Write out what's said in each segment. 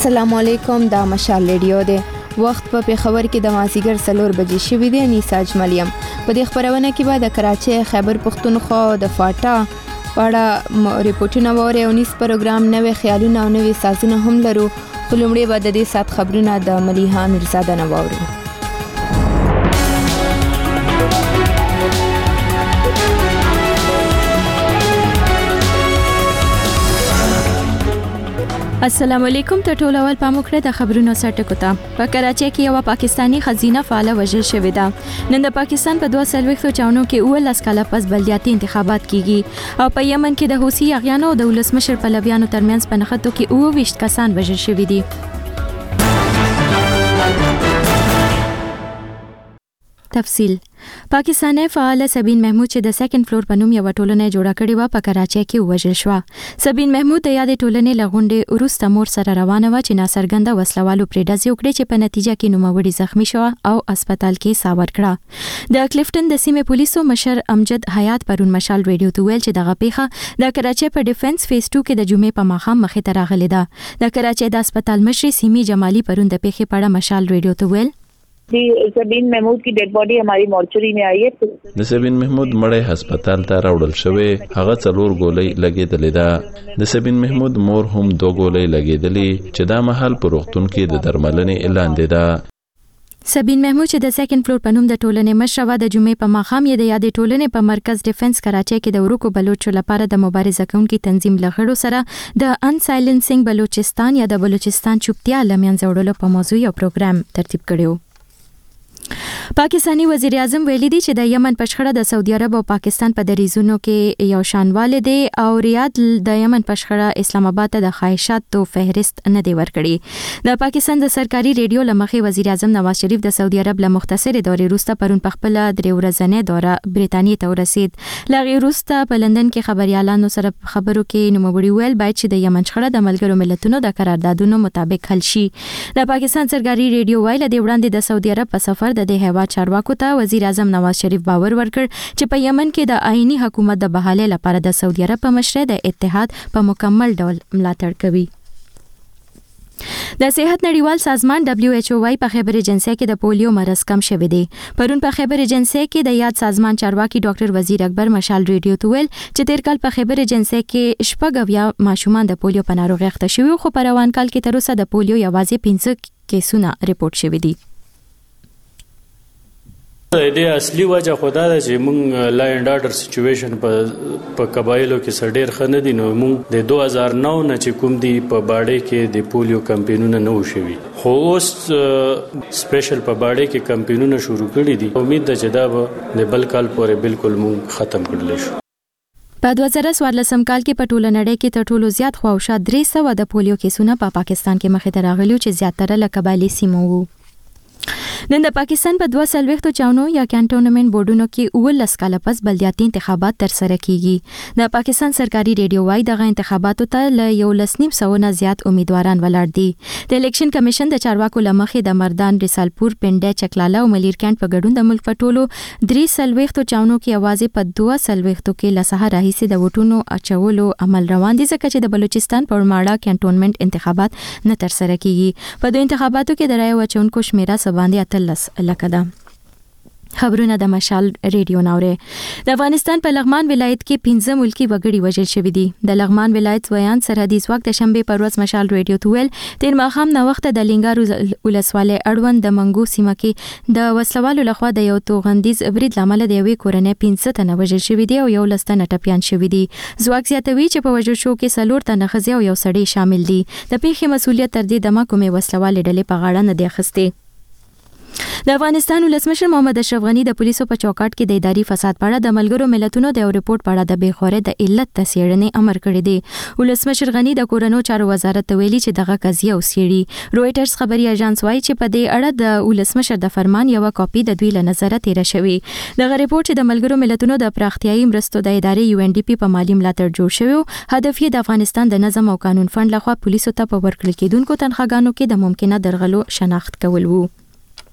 السلام علیکم، دا مشال ریډیو دی. وخت په پیښور کې د مازیګر 4 بجې شوی دی. نیسا اجملیم په دې خبرونه کې به د کراچۍ، خیبر پښتونخوا او د فاټا په اړه ریپورتونه ووري او نیس پروګرام نوې خیالونه او نوې سازونه هم لرو. خو لومړی به د دې سات خبرونه د ملیحه میرزاده نه واورو. السلام علیکم. ته ټول اول پاموکړه د خبرونو سرټکو ته. په کراچۍ کې یو پاکستانی خزینه فعال وژل شوې ده. نن د پاکستان په 2 چاونو کې 19 کاله پس بلدیاتي انتخابات کیږي او په یمن کې د حوثي اغیانو او د ولسمشر پلویانو ترمنځ په نښتو کې 22 کسان وژل شوي دي. تفصیل. پاکستانی فعال سبین محمود چې د سیکنډ فلور په نوم یو ټولنه جوړه کړې و په کراچۍ کې وژل شو. سبین محمود د یادې ټولنې لغونډې وروسته مور سره روانه و چې ناڅرګنده وسلوالو پرې ډزې وکړې چې په نتیجه کې نوموړی زخمی شو او هسپتال کې ساور کړه. د کلیفټن د سیمې پولیسو مشر امجد حیات پرون مشال ریډیو ته ویل چې دغه پیښه د کراچۍ په ډیفنس فیز 2 کې د جمعې په ماښام مخې ته راغلې ده. د کراچۍ د هسپتال مشر سیمي جمالي پرون د پیښې په اړه مشال ریډیو ته ویل سبین محمود کی ڈیڈ باڈی ہماری مورچری میں آئی ہے. د سبین محمود مړی هسپتال ته راوړل شوی. هغه 4 ګولۍ لګېدلې ده. د سبین محمود مور هم 2 ګولۍ لګېدلې چې دا مهال په روغتون کې د درملنې اعلان دی ده. سبین محمود چې د سیکنډ فلور په نوم د ټولنې مشر و د جمعې په ماښام یې د یادې ټولنې په مرکز ډیفنس کراچۍ کې د ورکو بلوچو لپاره د مبارزه کوونکي تنظیم لغړو سره د ان سایلنسینګ بلوچستان یا د بلوچستان چوپتیا لمنځه وړلو په موضوع یو پروګرام ترتیب کړی و. پاکستانی وزیر اعظم ویلي دی چې د یمن په شخړه د سعودي عرب او پاکستان په دریزونو کې یو شانواله دی او ریاض د یمن په شخړه اسلام آباد ته د خواهشاتو فهرست نه دی ورکړي. د پاکستان د سرکاري ریډیو لمخې وزیر اعظم نواز شریف د سعودي عرب له مختصرې دورې وروسته پرون په خپل 3 ورځنۍ دوره برېټانیا ته ورسید. لغې وروسته په لندن کې خبريالانو سره خبرو کې نوموړي ویل باید چې د یمن شخړه د ملګرو ملتونو د قراردادونو مطابق حل شي. د پاکستان سرکاري ریډیو ویل د وړاندې د سعودي عرب په سفر د هیواد چارواکو ته وزیر اعظم نواز شریف باور ورکړ چې په یمن کې د آئینی حکومت د بحالې لپاره د سعودي عرب په مشرۍ د اتحاد په مکمل ډول ملاتړ کوي. د صحت نړیوال سازمان WHO وايي په خیبر ایجنسی کې د پولیو مرض کم شوی دی. پرون په خیبر ایجنسی کې د یاد سازمان چارواکي ډاکټر وزیر اکبر مشال ریډیو ته ویل چې تیر کال په خیبر ایجنسی کې 90 ماشومان د پولیو په ناروغۍ اخته شوي خو په روان کال کې تر اوسه د پولیو یوازې 15 کیسونه ریپورت شوي دي. د اصلي وجه خدا ده چې موږ لا اینډ آرډر سچویشن په قبایلو کې ډېر ښه نه دي. نو موږ د 2009 نه چې کوم دی په باډې کې د پولیو کمپینونه نه وشوي خو اوس سپیشل په باډې کې کمپینونه شروع کړي دي. امید ده چې دا به د بل کال پورې بالکل موږ ختم کړلی شو. په 2014 کال کې په ټوله نړۍ کې تر ټولو زیات خواوشا 300 د پولیو کیسونه په پاکستان کې مخې ته راغلي چې زیاتره له قبایلي سیمو وو. نن د پاکستان په 2 چاونو یا کانټونمنت بورډونو کې 19 کاله پس بلدیاتي انتخابات ترسره کیږي. د پاکستان سرکاري ریډیو وايي دغه انتخاباتو ته ل 1900 نه زیات امیدواران ولاړ دي. د الیکشن کمیشن د چارواکو لمخې د مردان، رسالپور، پنډه، چکلاله او ملیرکانټ په ګډون د ملک په ټولو 3 چاونو کې اوازې په 2 کې له سهار راهیسې د ووټونو اچولو عمل روان دي ځکه چې د بلوچستان په ماړه کانټونمنت انتخابات نه ترسره کیږي. په دوه انتخاباتو کې د رای اچونکو شمیره باندې 13 لکه ده. خبرونه د مشال ریډیو ناوره. د افغانستان په لغمان ولایت کې 15 ملکی وګړي وژل شوي دي. د لغمان ولایت ویان سرحدي ځواک د شنبه پر ورځ مشال ریډیو ته ویل تیر ماښام نو وخت د لنګارو ولسوالۍ اړوند د منګو سیمه کې د وسلوالو لخوا د یو توغندیز برید لامل د یوې کورنۍ 15 تنه وژل شوي دي او یو لستنه ټپيان شوي دي. ځواک زیاتوي چې په وژل شو کې 4 تنه ښځې او یو سړی شامل دي. د پیښې مسولیت تر دې دمه کومې وسلوالې ډلې په غاړه نه دی اخیستی. د افغانستان ولسمشر محمد اشرف غنی د پولیسو په چوکاټ کې د اداري فساد په اړه د ملګرو ملتونو د یو ریپورت په اړه د بېخورۍ د علت څېړنې امر کړی دی. ولسمشر غنی د کورونو چارو وزارت ته ویلي چې دغه قضیه وڅېړي. رويټرز خبري اژانس وايي چې په دې اړه د ولسمشر د فرمان یو کاپي د دوی له نظره تیر شوی. دغه ریپورت چې د ملګرو ملتونو د پراختیايي مرستو د ادارې UNDP په مالی ملاتړ جوړ شوی هدف یې د افغانستان د نظم او قانون فند لخوا پولیسو ته په ورکړل کېدونکو تنخواګانو کې د ممکنه درغلو شناخت کول وو.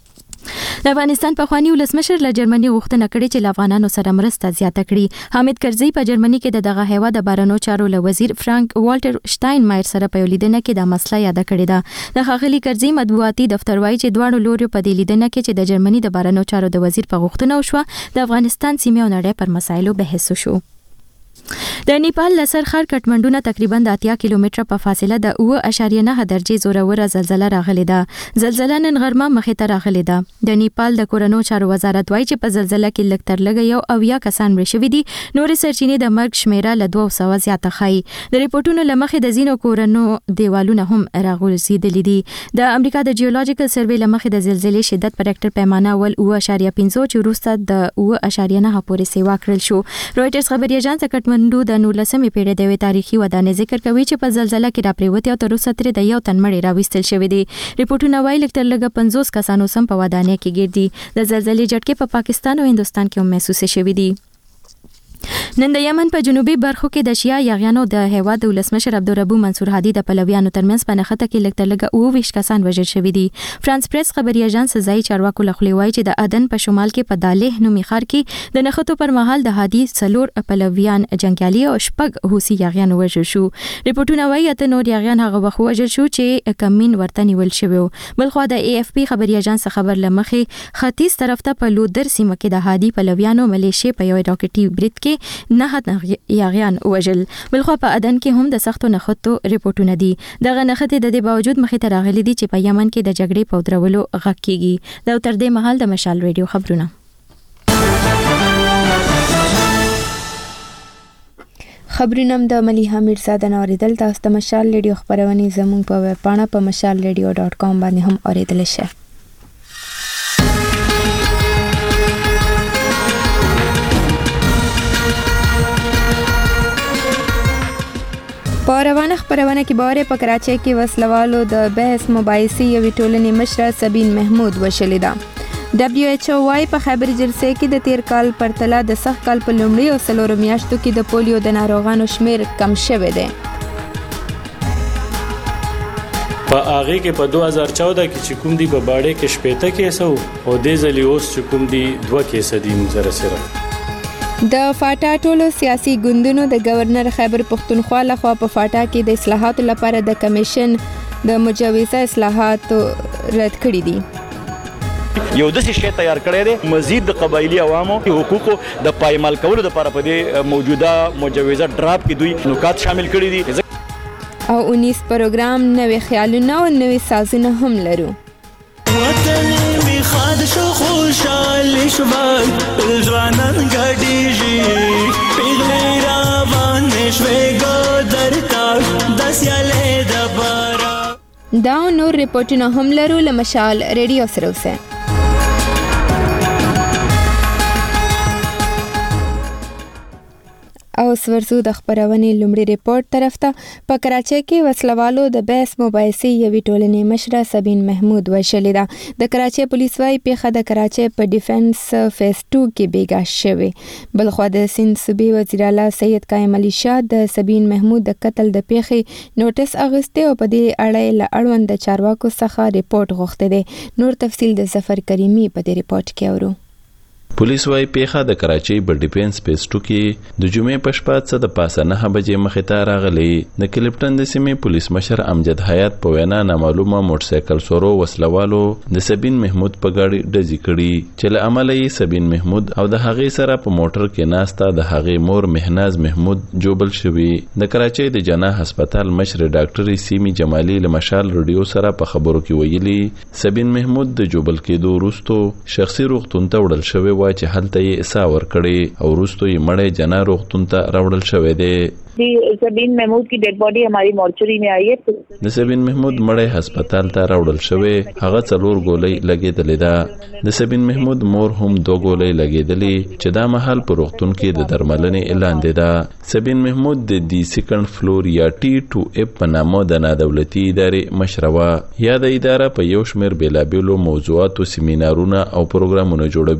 د افغانستان پخوانی ولسمشر له جرمني غوښتنه کړې چې افغانانو سره مرسته زیاته کړي. حامد کرزي په جرمني کې دغه هیواد د بهرنیو چارو له وزیر فرانک والټر شټاینمایر سره په لیدنه کې د مسله یاد کړې ده. د ښاغلي کرزي مطبوعاتي دفتر وایي چې دواړو لوريو په دې لیدنه کې چې د جرمني د بهرنیو چارو د وزیر په غوښتنه وشوه د افغانستان سیمې او نړۍ پر مسایلو بحث وشو. د نیپال لسر خار کټمنډو نه تقریبا 80 کیلومتره په فاصله د 9.9 درجه زوروره زلزلہ راغلی ده. زلزلہ نن غرمه مخې ته راغلی ده. د نیپال د کورونو چارو وزارت وایي چې په زلزلہ کې لږ تر لږه یو 90 کسان مړه شوي دي. نور سرچینې د مرګ شمیره له 200 زیاته ښایي. د ریپورتونو لمخې د زینو کورونو دیوالونه هم راغورځېدلي دي. د امریکا د جیولوجیکل سروې لمخې د زلزلې شدت په ریکټر پیمانه ول 9.5 چې وروسته د 9.9 پورې سیوا کړل شو. رويټرز خبري اژانس کټمنډو د 19مې پیړۍ د تاریخي ودانۍ ذکر کوي چې په زلزلہ کې راپریوتي او تر اوسه ترې د یو تن مړی راوستل شوی دی. ریپورتونه وايي لږ تر لږه 50 کسانو سم په ودانۍ کې ګیر دي. د زلزلې جټکې په پاکستان او هندستان کې هم محسوس شوی دي. نن د یمن په جنوبي برخو کې د شیا یاغیانو د هیواد د ولسمشر عبدالربو منصور هادي د پلویانو ترمنځ په نښته کې لږ تر لږه 20 کسان وژل شوي دي. فرانس پریس خبري اژانس ځای چارواکو له خولې وایي چې د عدن په شمال کې په دالې نومي ښار کې د نښتو پر مهال د هادي څلور پلویان جنګیالي او شپږ حوثي یاغیان وژل شو. ریپورتونه وایي چې نور یاغیان هغه وخت وژل شو چې کمین ورته نیول شوی. بلخوا د AFP خبري اژانس خبر لمخې ختیځ طرف ته په لودر سیمه کې د هادي پلویانو ملیشیا په یو راکټي برید کې نه یاغیان وژل. بلخوا په عدن کې هم د سختو نښتو ریپورتونه دي. دغه نښتې د دې باوجود مخې ته راغلي دي چې په یمن کې د جګړې په درولو غږ کیږي. دا تر دې مهال د مشال ریډیو خبرونه. خبرونه د مليحه میرزاده اوریدل. تاسو د مشال ریډیو خبرونه زموږ په ویب پاڼه په mashalradio.com باندې هم اوریدل شئ. په روانه خبرونه کې باور په کراچۍ کې وسلوالو د بحث مباحثې یوې ټولنې مشره سبین محمود وشلې ده. WHO وايي په خبري جلسې کې د تیر کال پرتله د سخت کال په لومړي او څلورو میاشتو کې د پولیو د ناروغانو شمیر کم شوی دی. په هغه کې په 2014 کې چې کوم دی په باړې کې 70 کیسه او د ځلې اوس چې کوم دی 2 کیسه دي مزرسره. د فاټا ټولو سیاسي ګوندونو د گورنر خیبر پختونخوا لخوا په فاټا کې د اصلاحاتو لپاره د کمیشن د مجوزه اصلاحات رد کړي دي. یو د شی تیار کړی دی مزید د قبایلی عوامو حقوقو د پایمال کولو لپاره په دې موجوده مجوزه ډراپ کې دوی نکات شامل کړي دي. او 19 پروګرام نوې خیالونه او نوې سازونه هم لرو. وطن می خاد شو خوشحال شوان پلوانان غډیږي پیغلې روان شوي ګودر تا دسیاله د بارا. دا نور ریپورتونه هم لرو. لمشال ریډیو سره اوسه. او سورزو د خبرونې لومړي ریپورت طرف ته. په کراچۍ کې وسلوالو د بحث مباحثې یوې ټولنې مشره سبین محمود وشلې ده. د کراچۍ پولیس وايي پیښه د کراچۍ په ډیفنس فیز 2 کې بیګا شوې. بلخوا د سند صوبې وزیر اعلی سید قائم علي شاه د سبین محمود د قتل د پیښې نوټس اغسته او په دې اړه له اړوند د چارواکو څخه ریپورت غوښته دي. نور تفصیل د ظفر کریمی په دې ریپورت کې اورو. پولیس وايي پیښه د کراچۍ په ډیفنس فیز 2 کې د جمعې په شپه څه د پاسه 9 بجې مخې ته راغلی. د کلپټن د سیمې پولیس مشر امجد حیات په وینا نامعلومه موټرسایکل سورو وسلوالو د سبین محمود په ګاډي ډزې کړي چې له امله یې سبین محمود او د هغې سره په موټر کې ناسته د هغې مور مهناز محمود جوبل شوي. د کراچۍ د جناح هسپتال مشر ډاکټر سیمی جمالي له مشال ریډیو سره په خبرو کې ویلي سبین محمود د جوبل کېدو وروسته شخصي روغتون ته وړل شوی و چې هلته یې اسا ورکړي او وروسته یې مړی جناح روغتون ته راوړل شوی دی. سبین محمود کی ڈیڈ باڈی ہماری مورچری میں آئی ہے. د سبین محمود مړی هسپتال ته راوړل شوی. هغه 4 ګولۍ لګېدلې ده. د سبین محمود مور هم 2 ګولۍ لګېدلې چې دا مهال په روغتون کې د درملنې اعلان دی. سبین محمود د دی سیکنډ فلور یا T2F په نامه د نادولتي ادارې مشروه. یا د اداره په یو شمېر بیلابېلو موضوعاتو سیمینارونه او پروګرامونه جوړوي.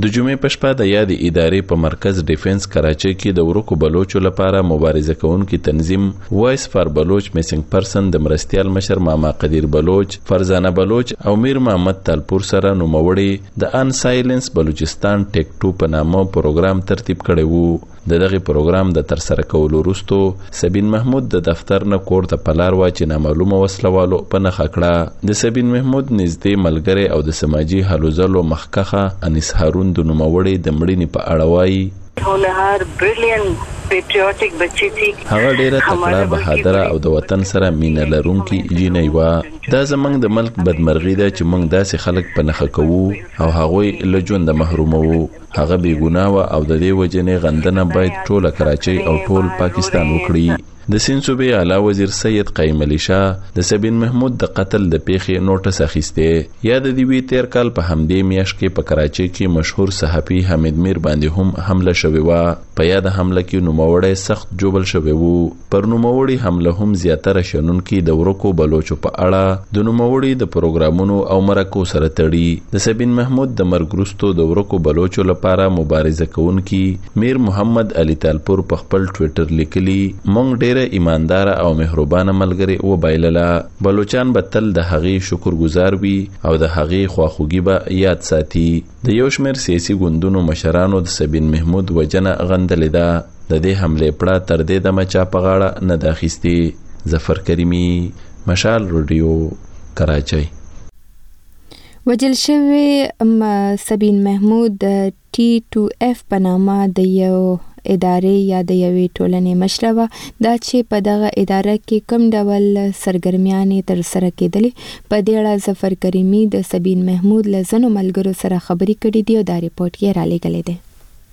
د جمعې په شپه د یاد ادارې په مرکز ډیفنس کراچۍ کې د ورکو بلوچو لپاره مبارزه کوونکي تنظیم وایس فار بلوچ میسنګ پرسن د مرستیال مشر ماما قدیر بلوچ، فرزانه بلوچ او میر محمد تالپور سره نوموړي د ان سایلنس بلوچستان ټیک 2 په نامه پروګرام ترتیب کړی وو. د دغه پروګرام د ترسره کولو وروسته سبین محمود د دفتر نه کور ته پلار وا چې نامعلومه وسلوالو په نخ کړه. د سبین محمود نږدې ملګری او د سماجی هلو ځلو مخکخه انیس هارون د نوموړي د مړینې په اړه وایي هنر بریلیانت پیټریوټیک بچی تھی. هغه ډیره تکړه، بهادره او د وطن سره مینه لرونکي جینۍ وه. دا زمونږ د ملک بدمرغي ده چې موږ داسې خلک په نخښه کوو او هغوی له ژونده محروموو. هغه بې ګناه وه او د دې وجې غندنه باید ټوله کراچۍ او ټول پاکستان وکړي. د سیند صوبې اعلی وزیر سید قیم علي شاه د سبین محمود د قتل د پیښې نوټس اخیسته. یا د دې تیر کال په همدې میاشت کې په کراچۍ کې مشهور صحافي حمید میر باندې هم حمله شوې وه. په یاد حمله کې نوموړی سخت جوبل شوی وو. پر نوموړي حمله هم زیاتره شنونکي د ورکو بلوچو په اړه د نوموړي د پروګرامونو او مرکو سره تړي. د سبین محمود د مرګ وروسته د ورکو بلوچو لپاره مبارزه کوونکي میر محمد علي تالپور په خپل ټویټر لیکلي مونږ ډېر ایماندار او مهربانه ملګری و بایلله. بلوچان به تل د هغې شکرګزار وي او د هغې خواخوږي به یاد ساتي. د یو شمېر سیاسي ګوندونو مشرانو د سبین محمود وجنه غندلې ده. د دې حملې پړه تر دې دمه چا په غاړه نه ده اخیستې. ظفر کریمي، مشال رادیو، کراچۍ. وجل شوی سبین محمود د T2F په نامه د یو ادارې یا د یوې ټولنې مشره وه. دا چې په دغه اداره کې کوم ډول سرګرمیانې ترسره کېدلې. په دې اړه ظفر کریمي د سبین محمود له ځینو ملګرو سره خبرې کړې دي او دا ریپورټ یې رالیږلی دی.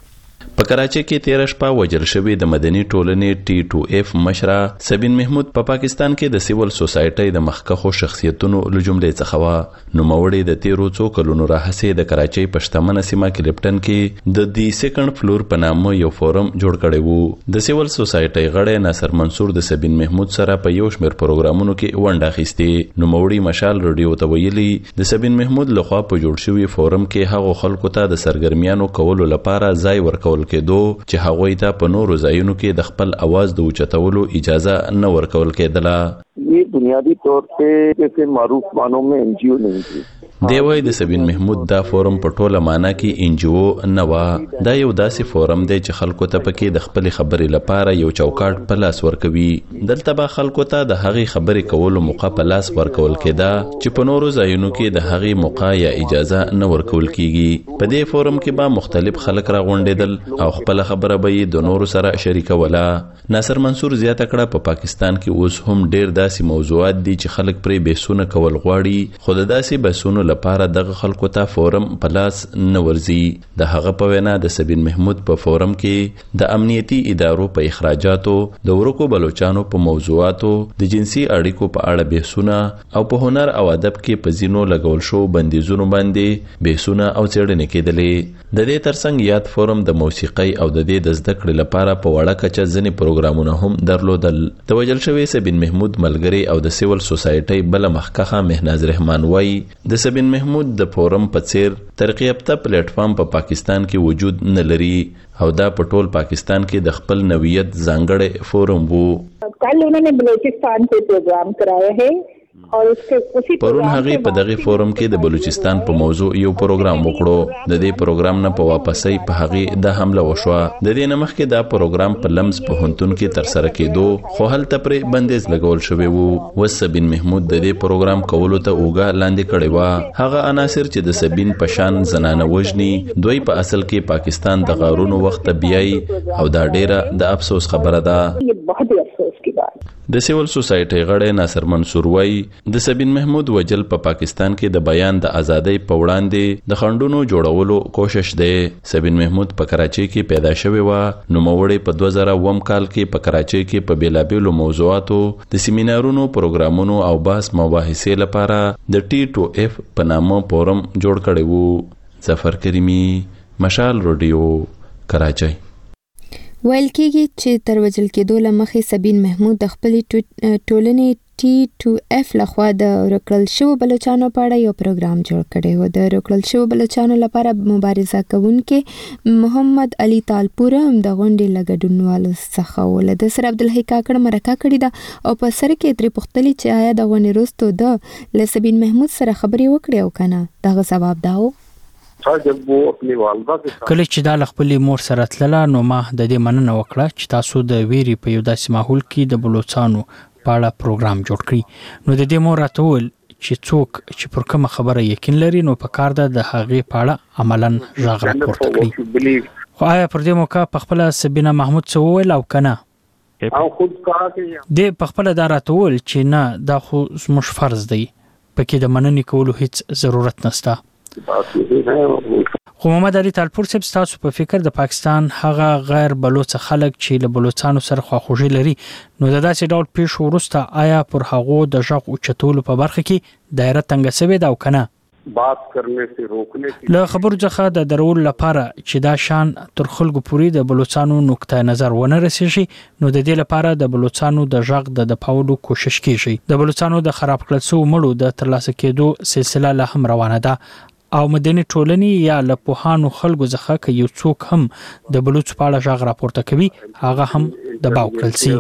په کراچۍ کې 13 شپه وجل شوی د مدني ټولنې T2F مشره سبین محمود په پاکستان کې د سیول سوسایټي د مخکخو شخصیتونو له جملې څخه و. نوموړي د 13 څو کلونو راهیسې د کراچۍ په شتمنه سیمه کې لپټن کې د دی سیکنډ فلور په نامه یو فورم جوړ کړی وو. د سیول سوسایټي غړی ناصر منصور د سبین محمود سره په یو شمېر پروګرامونو کې ونډه اخیستې. نوموړي مشال رادیو ته ویلي د سبین محمود لخوا په جوړ شوی فورم کې هغو خلکو ته د سرګرمیانو کولو لپاره ځای ورکول کېدو چې هغوی ته په نورو ځایونو کې د خپل आवाज د اوچتولو اجازه نه ورکول کېدله. یہ بنیادی طور پہ جیسے معروف معنوں میں NGO نہیں تھی. دی وای د سبین محمود دا فورم په ټوله معنا کې NGO نه و. دا یو داسې فورم دی چې خلکو ته پکې د خپل خبرې لپاره یو چوکاټ په لاس ورکوي. دلته به خلکو ته د هغې خبرې کولو موقع په لاس ورکول کېده چې په نورو ځایونو کې د هغې موقع یا اجازه نه ورکول کیږي. په دې فورم کې به مختلف خلک راغونډېدل او خپل خبره به یې د نورو سره شریکوله. ناصر منصور زیاته کړه په پاکستان کې اوس هم ډېر داسې موضوعات دي چې خلک پرې بحثونه کول غواړي، خو د داسې بحثونو لپاره دغه خلکو ته فورم په لاس نه ورځي. د هغه په وینا د سبین محمود په فورم کې د امنیتي ادارو په اخراجاتو، د ورکو بلوچانو په موضوعاتو، د جنسي اړیکو په اړه بحثونه او په هنر او ادب کې په ځینو لګول شو بندیزونو باندې بحثونه او څېړنې کېدلې. د دې ترڅنګ یاد فورم د موسیقۍ او د دې د زده کړې لپاره په وړه کچه ځینې پروګرامونه هم درلودل. د وژل شوي سبین محمود ملګری او د سیول سوسایټي بل مخکخه مهناز رحمان وای د سبین محمود د فورم په څیر ترقی یافته پلیټ فارم په پاکستان کې وجود نه لري او دا په ټول پاکستان کې د خپل نوعیت ځانګړی فورم وو. کل انہوں نے بلوچستان پہ پروگرام کرایا ہے پرون هغه په دغه فورم کې د بلوچستان په موضوع یو پروګرام وکړو. د دې پروګرام نه په واپسې په هغه د حمله وشوه. د دې نمخ کې دا پروګرام په لمز په هنتون کې تر سره کېدو خو هلته پرې بندیز لګول شوی وو. وسبین محمود د دې پروګرام کولو ته اوګه لاندې کړی و. هغه عناصر چې د سبین پشان زنانه وژني دوی په اصل کې پاکستان د غارونو وخت بیاي او دا ډیره د افسوس خبره ده. د سیول سوسایټي غړی ناصر منصور وای د سبین محمود وجل په پاکستان کې د بیان د ازادۍ په وړاندې د خنډونو جوړولو کوشش دی. سبین محمود په کراچۍ کې پیدا شوی و. نوموړی په 2009 کال کې په کراچۍ کې په بیلابیلو موضوعاتو د سیمینارونو، پروګرامونو او بحث مباحثې لپاره د T2F په نامه فورم جوړ کړی وو. ظفر کریمي، مشال رادیو، کراچۍ. ویل کېږي چې تر وژل کېدو له مخې سبین محمود د خپلې ټولنې TTF لخوا د ورکړل شو بلوچستان په اړه یو پروګرام جوړ کړی و. د ورکړل شو بلوچستان لپاره مبارزه کوونکې محمد علي تالپور هم د غونډې لګډونوالو څخه ول. د سر عبدالحی کاکړ مرکه کړې ده او په سر کې ترې پوښتلي چې آیا د غونډې وروسته د لسبین محمود سره خبرې وکړې او کنه. دغه جواب دا و کله چې دا خپل مور سره تلله نو ما د دې مننه وکړه چې تاسو د ویری په یو داسې ماحول کې د بلوچستانو په اړه پروګرام جوړ کړی. نو د دې مور راته وویل چې څوک چې پر کومه خبره یقین لري نو په کار ده د هغې په اړه عملاً غږ راپورته کړي. خو آیا پر دې موقع په خپله سبینه محمود څه وویل او که نه؟ دې په خپله دا راته وویل چې نه دا خو زموږ فرض دی، پکې د مننې کولو هیڅ ضرورت نشته. خو محمد علي تالپور صاحب تاسو په فکر د پاکستان هغه غیر بلوچ خلک چې له بلوچستانو سره خواخوږي لري نو د داسې ډول پیښو وروسته آیا پر هغو د غږ اوچتولو په برخه کې دایره تنګه شوې ده او که نه؟ له خبرو څخه د درول لپاره چې دا شان تر خلکو پورې د بلوچستانو نقطه نظر ونه رسیږي نو د دې لپاره د بلوچستانو د غږ د دفاعولو کوشش کیږي. د بلوچستانو د خراب کړل شوو مړو د ترلاسه کېدو سلسله لا هم روانه ده او مدني ټولنې یا له پوهانو خلکو څخه که یو څوک هم د بلوچ په اړه غږ راپورته کوي هغه هم دباو کړل شي.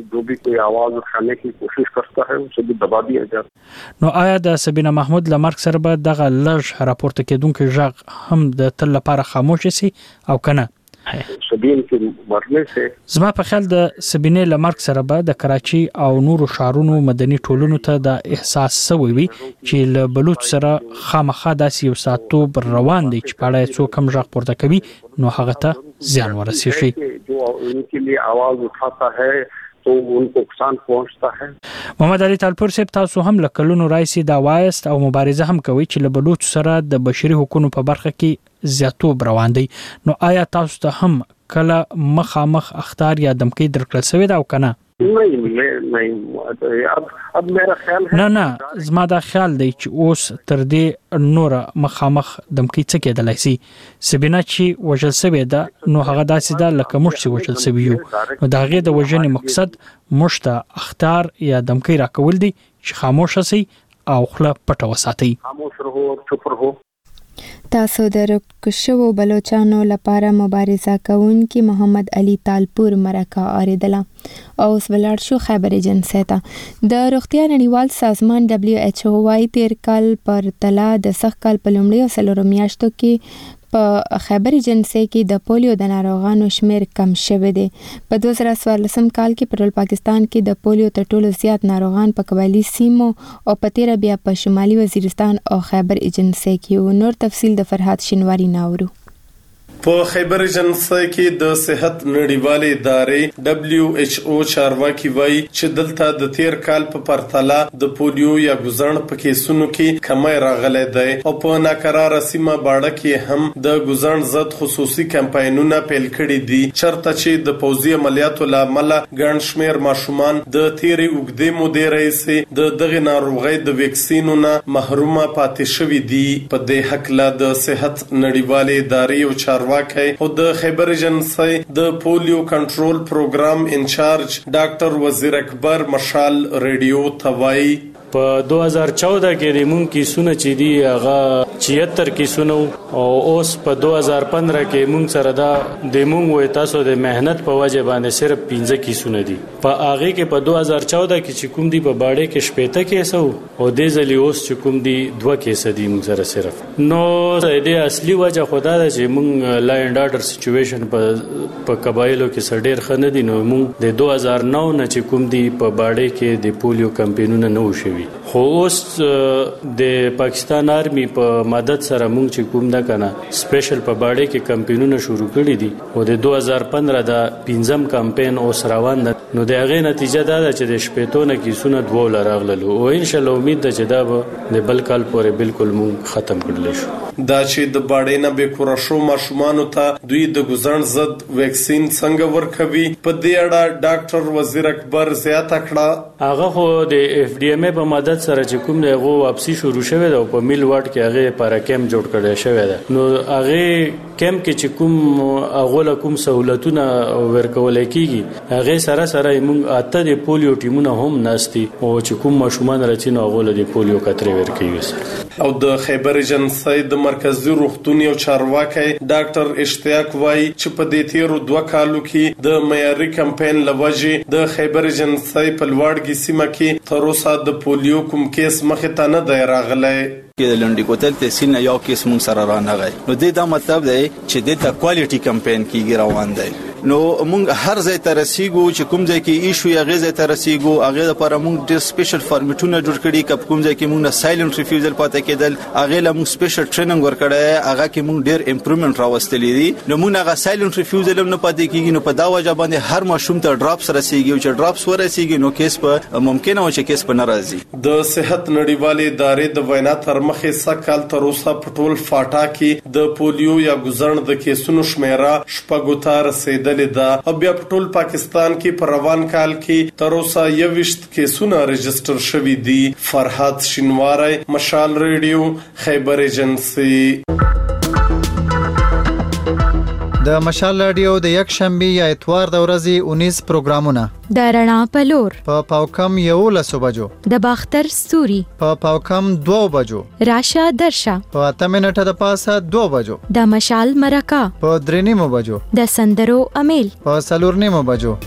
نو آیا د سبینه محمود له مرګ سره به دغه لږ راپورته کېدونکي غږ هم د تل لپاره خاموش شي او که نه؟ زما په خیال د سبینې له مرګ سره به د کراچي او نورو ښارونو مدني ټولنو ته د احساس شوی وي چې له بلوچ سره خامخا داسې یو ساتوب روان دی چې په اړه یې څوک هم غږ پورته کوي نو هغه ته زیان ورسیږي. محمد علي تالپور صاحب تاسو هم له کلونو راځي دا وایست او مبارزه هم کوي چې له بلوچ سره د بشري حقوقو په برخه کې زیاتوب روان دی. نو آیا تاسو ته هم کله مخامخ اخطار یا دمکی درکړل شوی ده او که نه؟ نه زما دا خیال دی چې اوس تر دې نور مخامخ دمکی څه کېدلی شي. سبینه چې وژل شوې ده نو هغه داسې ده لکه موږ چې وژل شوي یو نو د هغې د وژنې مقصد موږ ته اخطار یا دمکی راکول دي چې خاموشه شي او خوله پټه وساتئ. تاسو د رکشو بلوچانو لپاره مبارزه کوونکي محمد علي تالپور مرکه اوریدله. او اوس ولاړ شو خیبر ایجنسی ته. د روغتیا نړیوال سازمان WHO وايي تیر کال پر تلا د سخت کال په لومړیو څلورو میاشتو کې په خیبر ایجنسی کې د پولیو د ناروغانو شمیر کم شوی دی. په 2014 کال کې په ټول پاکستان کې د پولیو تر ټولو زیات ناروغان په قبایلی سیمو او په تیره بیا په شمالي وزیرستان او خیبر ایجنسی کې. نور تفصیل د فرحات شینواری ناورو. په خیبر ایجنسی کې د صحت نړیوالې ادارې WHO چارواکي وایي چې دلته د تیر کال په پرتله د پولیو یا ګوزڼ په کیسونو کې کمی راغلی دی او په ناقراره سیمه باړه کې هم د ګوزڼ ضد خصوصي کمپاینونه پیل کړي دي چرته چې د پوځي عملیاتو له امله ګڼ شمېر ماشومان د تیرې اوږدې مودې راهیسې د دغې ناروغۍ د ویکسینو نه محرومه پاتې شوي دي. په دې هکله د صحت نړیوالې ادارې او چارواکي او د خیبر ایجنسی د پولیو کنټرول پروګرام انچارج ډاکټر وزیر اکبر مشال ریډیو ته وایي په 2014 کې د مونږ کیسونه چې دی هغه 76 کیسونه او اوس په 2015 کې مونږ سره دا د مونږ وې تاسو د مهنت په وجه باندې صرف 15 کیسونه دي. په هغه کې په 2014 کې چې کوم دی په باړې کې 70 کیسه او د ځلی اوس چې کوم دی 2 کیسه دي مونږ سره صرف. نو د اصلي وجه خدا ده چې مونږ لا اینډ آرډر سچويشن په قبایلو کې سړیر خنه دي. نو مونږ د 2009 نه چې کوم دی په باړې کې د پولیو کمپاینونه نه وشوي خو اوس د پاکستان آرمی په مدد سره مونږ چې کوم دا کنه سپیشل په باړې کې کمپاینونه شروع کړي دي او د 2015 د 5م کمپاین اوس روان ده. نو د هغې نتیجه دا ده چې د شپېتونه کیسونه 2 راغلل او ان شاء الله امید ده چې دا به د بل کال پورې بالکل مونږ ختم کړلی شو. دا چې د باړې نه بې کوره شو ماشومانو ته دوی د ګوزڼ ضد ویکسین څنګه ورکوي په دې اړه ډاکټر وزیر اکبر زیاته کړه. هغه خو د FDA په مدد سره چې کوم دی هغه واپسی شروع شوه او په میل واټ کې هغه لپاره کیمپ جوړ کړی شوی دی. نو هغه کیمپ کې چې کوم هغه کوم سہولتونه ورکول کیږي هغه سره سره موږ اته د پولیو ټیمونه هم ناشتي او چې کوم ماشومان راځي نو هغه د پولیو کترې ورکوي. او د خیبر ایجنسی د مرکزی روغتون یو چارواکي ډاکټر اشتیاق وای چې په دې تیرو 2 کالو کې د معیاري کمپاین لوجې د خیبر ایجنسی په لوړګي سیمه کې تر اوسه د پولیو کوم کیس مخې ته نه دی راغلی. کې د لنډي کوتل تحصیل نه یو کیس مونږ سره رانغی. نو دې دا مطلب دی چې د کوالټي کمپاین کیږي روان دی. نو مونږ هر ځای ته رسیدو چې کوم ځای کې ایشو یا غزه ته رسیدو هغه لپاره مونږ د سپیشل فارمیټونه جوړ کړي کپ کوم ځای کې مونږ نه سایلنت ریفیوزل پاتې کېدل هغه له مونږ سپیشل ټریننګ ورکړی هغه کې مونږ ډیر امپروومنت راوستلې دي. نو مونږ هغه سایلنت ریفیوزل نه پاتې کېږي. نو په دا وجه باندې هر ماشوم ته ډراپس رسیدي او چې ډراپس ورسیږي نو کیس په ممکنه و چې کیس په ناراضي. د صحت نړیوالې ادارې د وینا تر مخه سکهال تر اوسه په ټول فاټا کې د پولیو یا ګزړن د کیسونو شمیره شپږو ته رسیدلې ده. او بیا په ټول پاکستان کې په روان کال کې تر اوسه 21 کیسونه رجسټر شوي دي. فرحات شینواری، مشال ریډیو، خیبر ایجنسی. د مشال رادیو د یک شنبه یا اتوار د ورځې 19 پروګرامونه د رڼا پلور په پاوکم 11 بجو، د باختر ستوري په پاوکم 2 بجو، راشه درشه په 8 منټه د پاسه 2 بجو، د مشال مرکه په 3 بجو، د سندرو امیل په 4 بجو.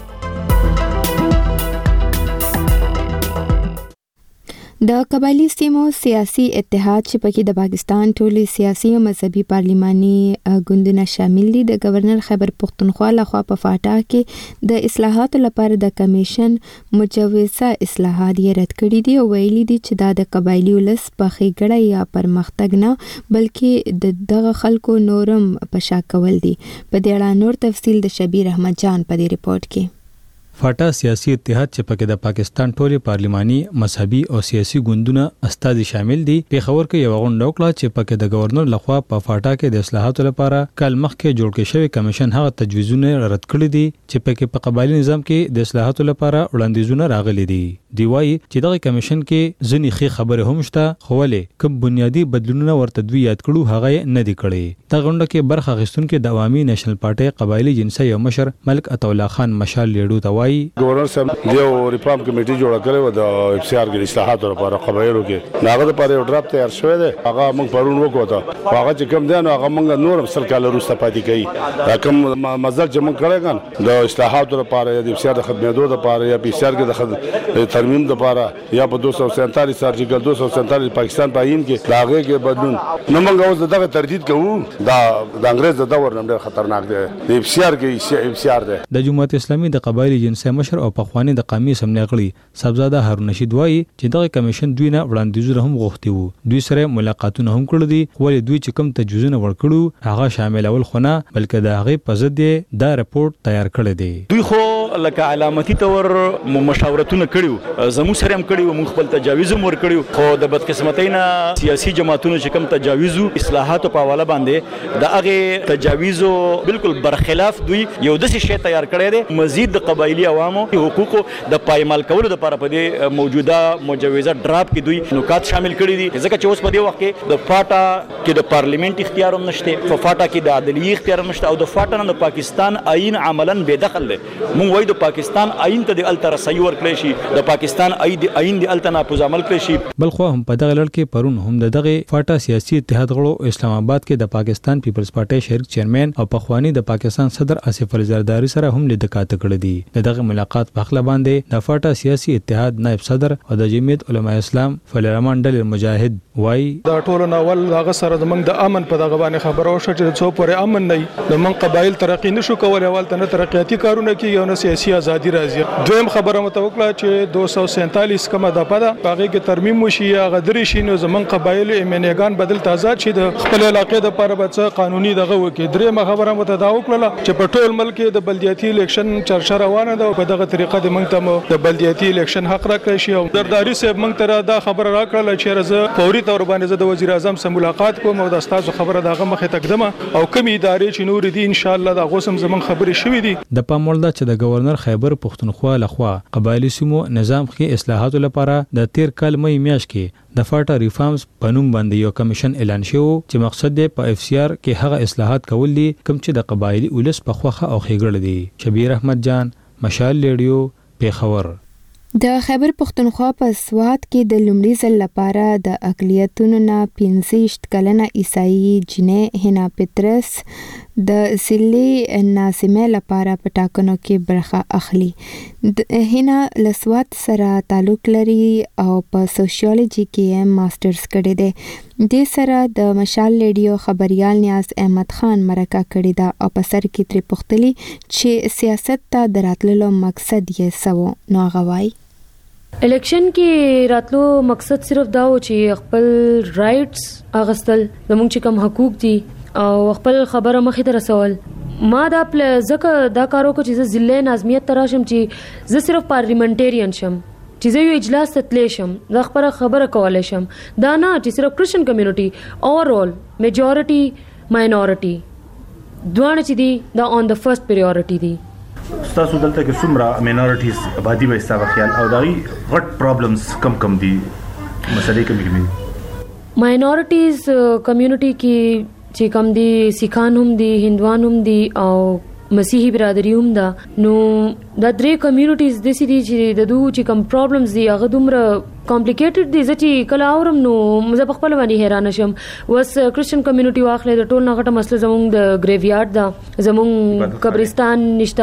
د قبایلی سیمو سیاسي اتحاد چې پکې د پاکستان ټولې سیاسي او مذهبي پارلیماني ګوندونه شامل دي د گورنر خیبر پختونخوا لخوا په فاټا کې د اصلاحاتو لپاره د کمیشن مجوزه اصلاحات یې رد کړي دي او ویلي دي چې دا د قبایلی ولس په ښېګړه یا پرمختګ نه بلکې د دغه خلکو نورم په شا کول دي. په دې اړه نور تفصیل د شبیر احمد جان په دې ریپورت کې. فاټا سیاسي اتحاد چې پکې د پاکستان ټولې پارلیماني مذهبي او سیاسي ګوندونه استازي شامل دي پیښور کې یو غونډه وکړه چې پکې د گورنر لخوا په فاټا کې د اصلاحاتو لپاره کال مخکې جوړ کې شوی کمیشن هغه تجویزونه رد کړی دي چې پکې په قبایلی نظام کې د اصلاحاتو لپاره وړاندیزونه راغلي دي. دی وايي چې دغه کمیشن کې ځینې ښې خبرې هم شته خو ولې کوم بنیادی بدلونونه ورته دوی یاد کړو هغه نه دي کړی. دا غونډه کې برخه اخیستونکو د عوامي نېشنل پارټي قبایلی جنسي یو مشر ملک عطاالله خان مشال لیډو ته وايي گورنر صاحب یو ریفارم کمیټي جوړ کړې و د اف سی آر کې اصلاحاتو لپاره قبایلو کې هغه لپاره یو ډراپ تیار شوی دی هغه موږ پرون وکړو ته هغه چې کوم دی نو هغه موږ نور سل کال وروسته پاتې کوي دا کوم مزل چې موږ کړی کان د اصلاحاتو لپاره یا د اف سی آر د خدمتو لپاره یا پی سی آر کې د ترمیم لپاره یا په 247 ارټیکل 247 پاکستان په آئین کې لاغه کې بدلون نو موږ اوس دغه تردید کوو دا د انګريز د دور نه خطرناک دی د اف سی آر کې اف سی آر دی. د جمهوریت اسلامي د قبایلی جنسي مشر او پخوانی د قومي اسمبلی غړي صاحبزاده هارون رشید وایي چې دغه کمیشن دوی نه وړاندیزونه هم غوښتي وو دوی سره ملاقاتونه هم کړل دي خو دوی چې کوم تجویزونه ورکړو هغه شاملول خو نه بلکې د هغه په ضد دا رپورت تیار کړی دی. دوی خو لکه علامتي تور مشاورتونه کړیو زموږ سره هم کړیو موږ خپل تجاویز هم ورکړیو خو د بدقسمتۍ نه سیاسي جماعتونو چې کوم تجاویز اصلاحاتو په حواله باندې د هغه تجاویزو بالکل برخلاف دوی یو داسې شی تیار کړی دی مزید د قبایلی عوامو حقوقو د پایمال کولو لپاره په دې موجوده مجوزه ډراپ کې دوی نکات شامل کړي دي ځکه چې اوس په دې وخت کې د فاټا کې د پارلیمنت اختیار هم نشته په فاټا کې د عدلیه اختیار هم نشته او د فاټا نه د پاکستان آئین عملاً بے دخل دی. موږ وایو د پاکستان آئین ته د التر رسایي ورکړی شي د پاکستان آئین د التر ناپوز عمل کړی شي. بل خو هم په دغه لړ کې پرون هم دغه فاټا سیاسي اتحاد غړو اسلام آباد کې د پاکستان پیپلز پارټي شریک چیرمن او پخوانی د پاکستان صدر آصف علي زرداری سره هم لیدکات کړې دي. دغه ملاقات په خپل باندې د فاټا سیاسي اتحاد نائب صدر او د جمعیت علماء اسلام فضل الرحمن ډلر مجاهد وای دا ټول ناول هغه سره د موږ د امن په دغه باندې خبرو شو چې څو پورې امن نه د من قبایل ترقی نشو کولای اول ته ترقیاتی کارونه کوي او نه سیاسي ازادي راځي. دویم خبره متوکله چې 247 کومه د پده هغه کې ترمیم وشي هغه درې شي نو زمون قبایل ایمنګان بدل تازه شي د خپل علاقې د پر بچ قانوني دغه وکي. درېمه خبره متداوکله چې په ټول ملک د بلدیاتي الیکشن چرچا روانه ده په دغه طریقه د موږ ته د بلدیاتي الیکشن حق راکړی شي او درداري صاحب موږ ته دا خبره راکړه چې راځه فوري تور باندې زه د وزیر اعظم سره ملاقات کوم او د تاسو خبره دغه مخه تقدمه او کوم ادارې چې نور دي ان شاء الله دا غوسم زمون خبرې شوې دي. د پاموړ ده چې د گورنر خیبر پختونخوا لخوا قبایلی سیمو نظام کې اصلاحاتو لپاره د تیر کال مې میاشت کې د فاټا ریفارمز په نوم باندې یو کمیشن اعلان شو چې مقصد دی په اف سی آر کې هغه اصلاحات کول دي کوم چې د قبایلی ولس په خوخه او خېګړل دي. شبیر احمد جان، مشال ریډیو، پیښور. د خیبر پختونخوا په سوات کې د لومړي ځل لپاره د اقلیتونو نه 65 کلنه عیسائی جنې هنا پترس د ضلع ناظمه لپاره په ټاکنو کې برخه اخلي. هنا لسوات سره تعلق لري او په سوشیولوژي کې ماسترز کړی دی. د سره د مشال ریډیو خبريال نیاز احمد خان مرکه کړی دا او په سر کې تر پختلی چې سیاست ته دراتلو مقصد یې سو نو غوای. الیکشن کې راتلو مقصد صرف دا و چې خپل رائټس اغستل زموږ چې کوم حقوق دي او خپل خبره مخې ته رسول. ما دا ځکه دا کارو کو چې ضلع نظمیت تراشم چې زه صرف پارلیمنټریان شم چې زه یو اجلاس ته تللی شم دا خبره کولای شم دا نه چې صرف کرسچن کمیونټي اوورال میجورټي ماینورټي دوه چې دي دا آن د فرست پریورټي دي. تاسو دلته کې څومره مینورټیز آبادی به حساب خیال او دغه غټ پرابلمز کم دي مسلې کومې ماینورټیز کمیونټي کې چې کم دي سیکان هم دي هندوان هم دي او مسیحي برادری هم ده. نو دا درې کمیونټیز د سې دي چې د دوه چې کم پرابلمز دي هغه دومره کمپلیکیټډ دي چې کله اورم نو مزه په خپل باندې حیران شم. وس کرسچن کمیونټي واخلې د ټول نه غټه مسله زموږ د گریویارډ ده زموږ قبرستان نشته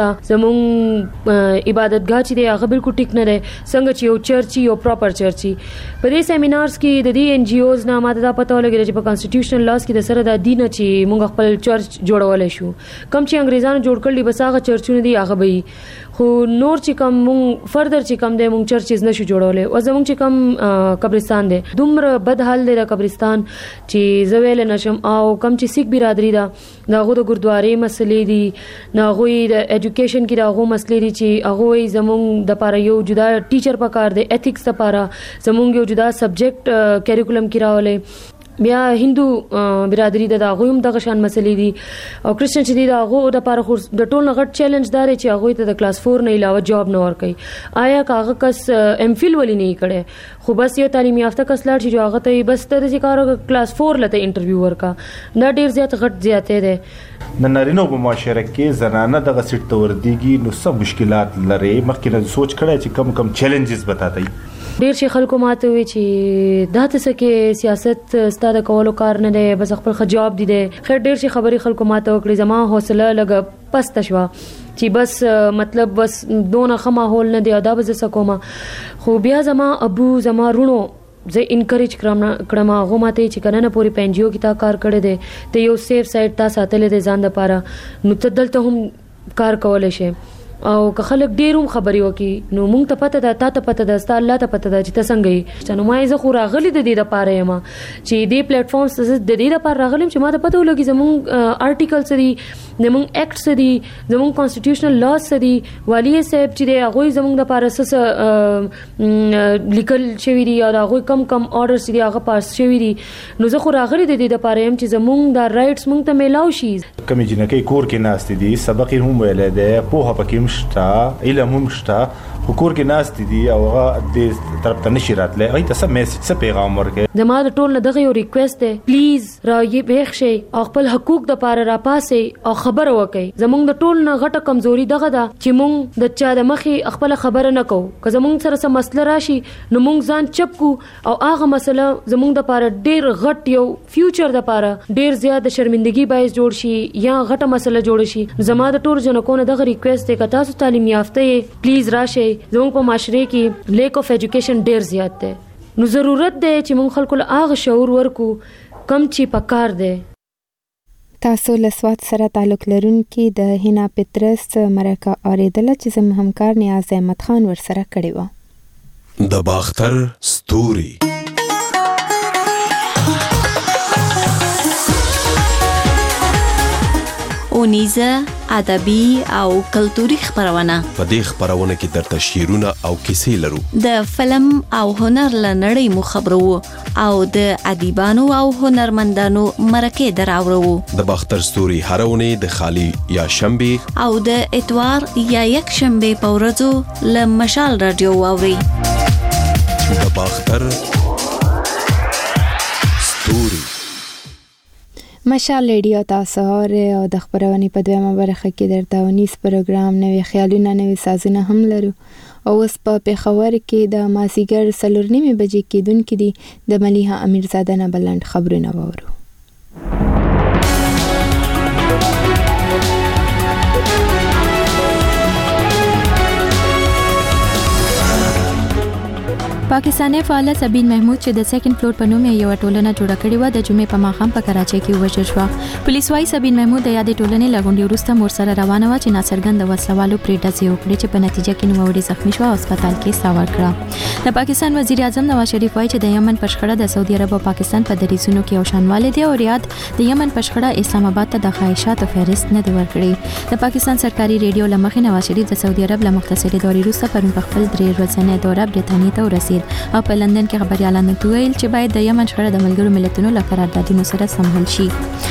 زموږ عبادتګاه چې دی هغه بالکل ټیک نه دی څنګه چې یو چرچ یو پراپر چرچ په دې سیمینارز کې د دې ان جی اوز نه ماته دا پته ولګی چې په کانسټیټیوشنل لاس کې د سره د دین چې موږ خپل چرچ جوړولای شو کم چې انګریزانو جوړ کړل بس هغه چرچونه دي هغه به خو نور چې کم مونږ فردر چې کم دی مونږ چرچز نشو جوړولای او زمونږ چې کم قبرستان دی دومره بد حال دی د قبرستان چې زویل نشم او کم چې سیک برادری دا غو د ګردوارې مسلې دي ناغوی د اډوکیشن کې دا غو مسلې دي چې هغه زمونږ د پاره یو جدا ټیچر پکار دی ایتھکس لپاره زمونږ یو جدا سبجیکټ کریکولم کې راولې. بیا هندو برادری د غویم دغه شان مسلې دي او کرسچن چې دي دا غو د پاره د ټول غټ چیلنج دار چې هغه ته د کلاس 4 نه علاوه جاب نه ور کوي. آیا کاغه کس ام فیل ولی نه کړي خو بس یو تعلیم یافته کس لاړ چې هغه ته بس د کارو کلاس 4 لته انټرویو ورکا دا ډیر زیات غټ زیاته ده. د نارینو په معاشره کې زنانه دغه سیټ ته وردیږي نو څه مشکلات لري مخکې نه سوچ کړی چې کم چیلنجز بتاتای. ډیر شي خلکو ماته وی چې دا څه کې سیاست ستاده کولو کار نه دی بس خپل خجاب دي دی. خیر ډیر شي خبري خلکو ماته وکړي زما حوصله لګ پست شوا چې بس مطلب بس دونه خمه هول نه دی دا به ز کومه خو بیا زما ابو زما رونو زه انکریج کړم هغه ماته چې کنه پوری پنجیو کې تا کار کړی دی ته یو سیف سایت تا ساتلې دی ځان د پاره نو ته دلته هم کار کولای شي او که خلک ډیروم خبري وکي نو مونږ ته پته ده تا ته پته ده ستا الله ته پته ده چې ته څنګه یې نو ما یې زه خو راغلی د دې لپاره یم چې دې پلیټ فارمز د دې لپاره راغلم چې ما ته پته ولګي زمونږ آرټیکل څه دي زمونږ ایکټ څه دي زمونږ کانسټیټیوشنل لاز څه دي والی صاحب چې دی هغه زمونږ لپاره څه لیکل شوی دی او هغه کم آرډرز دي هغه پاس شوی دي نو زه خو راغلی د دې لپاره یم چې زمونږ د رائټس مونږ ته میلاو شي. کمی جنکې کور کې ناست دي سبق یې هم ویل دی په پکې مشته علم هم شته کور کې ناست دي او هغه د طرف ته نشي راتله هغه ته څه میسج څه پیغام ورکړي. زما د ټول نه دغه یو ریکوست دی پلیز را یې بهښي او خپل حقوق د پاره را پاسې او خبر وکړي. زمونږ د ټول نه غټه کمزوري دغه ده چې مونږ د چا د مخې خپل خبره نه کوو که زمونږ سره څه مسله راشي نو مونږ ځان چپ کو او هغه مسله زمونږ د پاره ډیر غټ یو فیوچر د پاره ډیر زیات شرمندګي باعث جوړ شي یا غټه مسله جوړ شي. زما د ټول جنکو نه دغه ریکوست دی که تاسو تعلیم یافته پلیز راشي زموږ په معاشره کې لیک اف ایجوکیشن ډیر زیات دی نو ضرورت دی چې موږ خلکو له هغه شعور ورکو کم چې پکار دی. تاسو له سوات سره تعلق لرونکي د هنا پترس مرکه اوریدله چې زموږ همکار نیاز احمد خان ورسره کړی و. د باختر ستوري اونیزه ادبي او کلتوري خبرونه. په دې خبرونه کې درته شعرونه او کیسې لرو. د فلم او هنر لنړۍ مو خبرو او د ادیبانو او هنرمندانو مرکه دراوړو. د باختر ستوري هرونه د خالی یا شنبه او د اتوار یا یک شنبه په ورځو له مشال رادیو واوري. د باختر ستوري مشال ریډیو تاسو او د خبرونې په دویمه برخه کې درته ونیس پروګرام نوې خیالونه نوې سازونه هم لرو. او اوس په پېښور کې د مازیګر 4:30 بجې کېدونکې دي د ملیحه امیرزاده نه بلند خبرونه واورو. پاکستاني فعال سبین محمود چې د سیکنډ فلور په نوم یو ټولنه جوړه کړې و د جمعې په ماښام په کراچۍ کې وژل شو. پولیس وايي سبین محمود د یادې ټولنې لغونډې وروسته مور سره روانه و چې ناڅرګند وسلوالو پرې ډزې وکړې چې په نتیجه کې نوموړې زخمی شو او هسپتال کې ساور کړه. د پاکستان وزیر اعظم نواز شریف وايي چې د یمن په شخړه د سعودي عرب او پاکستان په دریځونو کې یو شانوالی دی او ریاض د یمن په شخړه اسلام آباد ته د خواهشاتو فهرست نه دی ورکړی. د پاکستان سرکاري ریډیو لمخې نواز شریف د سعودي عرب له مختصرې دورې وروسته پرون په خپل 3 ورځنۍ دوره برېټانیا ته ورسید او په لندن کې خبريالانو ته ویل چې باید د یمن شخړه د ملګرو ملتونو له قراردادونو سره سمبال شي.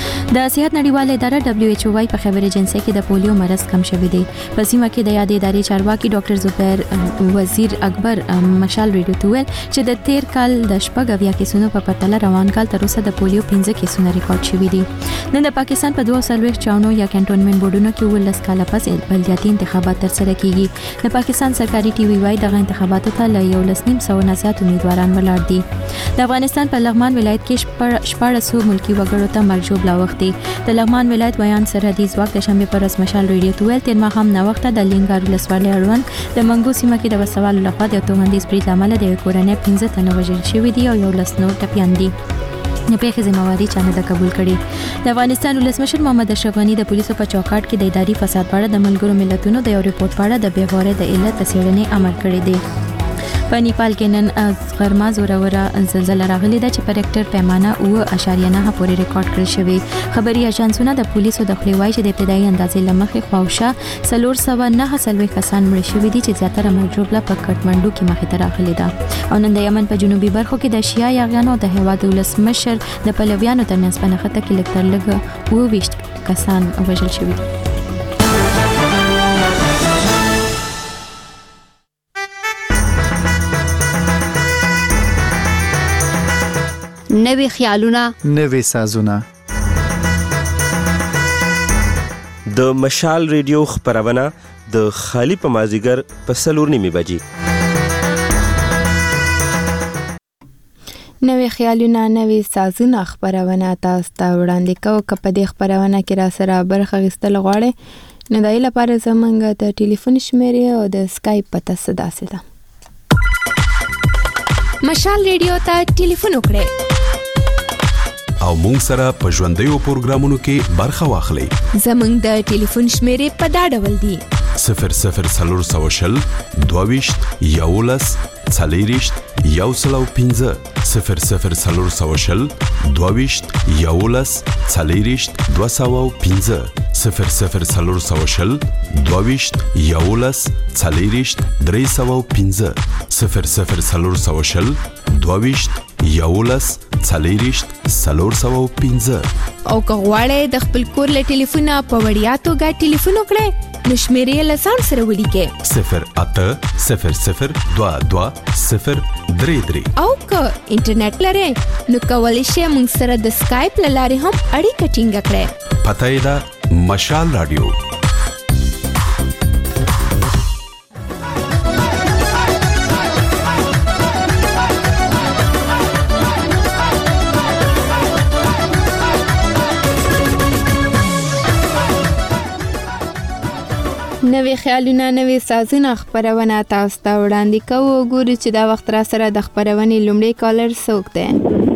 د صحت نړیواله اداره WHO وايي په خبر ایجنسي کې د پولیو مرض کم شوی دی. په سیمه کې د یادې ادارې چارواکي ډاکټر زبیر وزیر اکبر مشال ریډیو ته ویل چې د 13 کال د شپږ کیسونو په پرتله روان کال تر اوسه د پولیو 15 کیسونه ریکارډ شوي دي. نن د پاکستان په 240 چاونو یا کنټونمنت بورډونو کې 19 کال پس بلدیاتي انتخابات ترسره کیږي. د پاکستان سرکاري ټي وي وايي دغه انتخاباتو ته له 1900 نه زیات امیدواران ولاړ دي. د افغانستان په لغمان ولایت کې 1400 ملکی وګړو ته مرګ ژوبلا وخت دی. د لغمان ولایت بیان سرحدي ځواک د شنبه پر ورځ مشال ریډیو ته ویل تیر ماښام نه وخت د لینګار ولسوالۍ اړوند د منګو سیمه کې د وسوالو لخوا د توغندیز برید لامل د کورنۍ 15 تنه وژل شوي دي او 19 نور ټپیان دي. نه پیښه ذمہواری چانه د قبول کړي. د افغانستان ولسمشر محمد اشرف غنی د پولیسو په چوکاټ کې د اداري فساد په اړه د ملګرو ملتونو د یو ریپورت په اړه د بیغورۍ د علت څېړنې امر کړی دی. په نیپال کې نن از غرمه زوروره زلزله راغلې ده چې په ریکټر پیمانه 0.9 پورې ریکارډ کړل شوی. خبري اژانسونه د پولیسو د خپلوای چې د ابتدایي اندازې لمخې خواوشه 409 کسان مړ شوي دي چې زیاتره مرجوبله په کټمنډو کې مخې ته راغلي ده. او نن د یمن په جنوبي برخو کې د شیا یاغیانو د هیواد ولسمشر د پلویانو ترمنځ په نښته کې لږ تر لږه 20 کسان وژل شوي دي. نوې خیالونه نوې سازونه د مشال ریډیو خبرونه د خالی په مازیګر په 4:30 بجې. نوې خیالونه نوې سازونه خبرونه تاسو ته وړاندې کوو. که په دې خبرونه کې را سره برخه اخیستل غواړئ نو د دې لپاره زموږ د ټلیفون شمیرې او د اسکایپ پته داسې ده. مشال ریډیو ته ټلیفون وکړئ او مونږ سره په ژوندیو پروګرامونو کې برخه واخلئ. زموږ د ټلیفون شمیرې په دا ډول دي: 0040 22 11 40 105 0040 22 11 40 205 0040 22 11 40 305 0040 22 11 40 305. او که غواړئ د خپل کور له ټلیفونه په وړیا توګه ټلیفون وکړئ نو شمیرې له ځان سره ولیکئ 0800 22 033. او که انټرنیټ لرئ نو کولی شئ موږ سره د اسکایپ له لارې هم اړیکه ټینګه کړئ. پته یې ده مشال رادیو. نوې خیالونه نوې سازونه خبرونه تاسو ته وړاندې کوو. ګورو چې دا وخت را سره د خبرونې لومړی کالر څوک دی.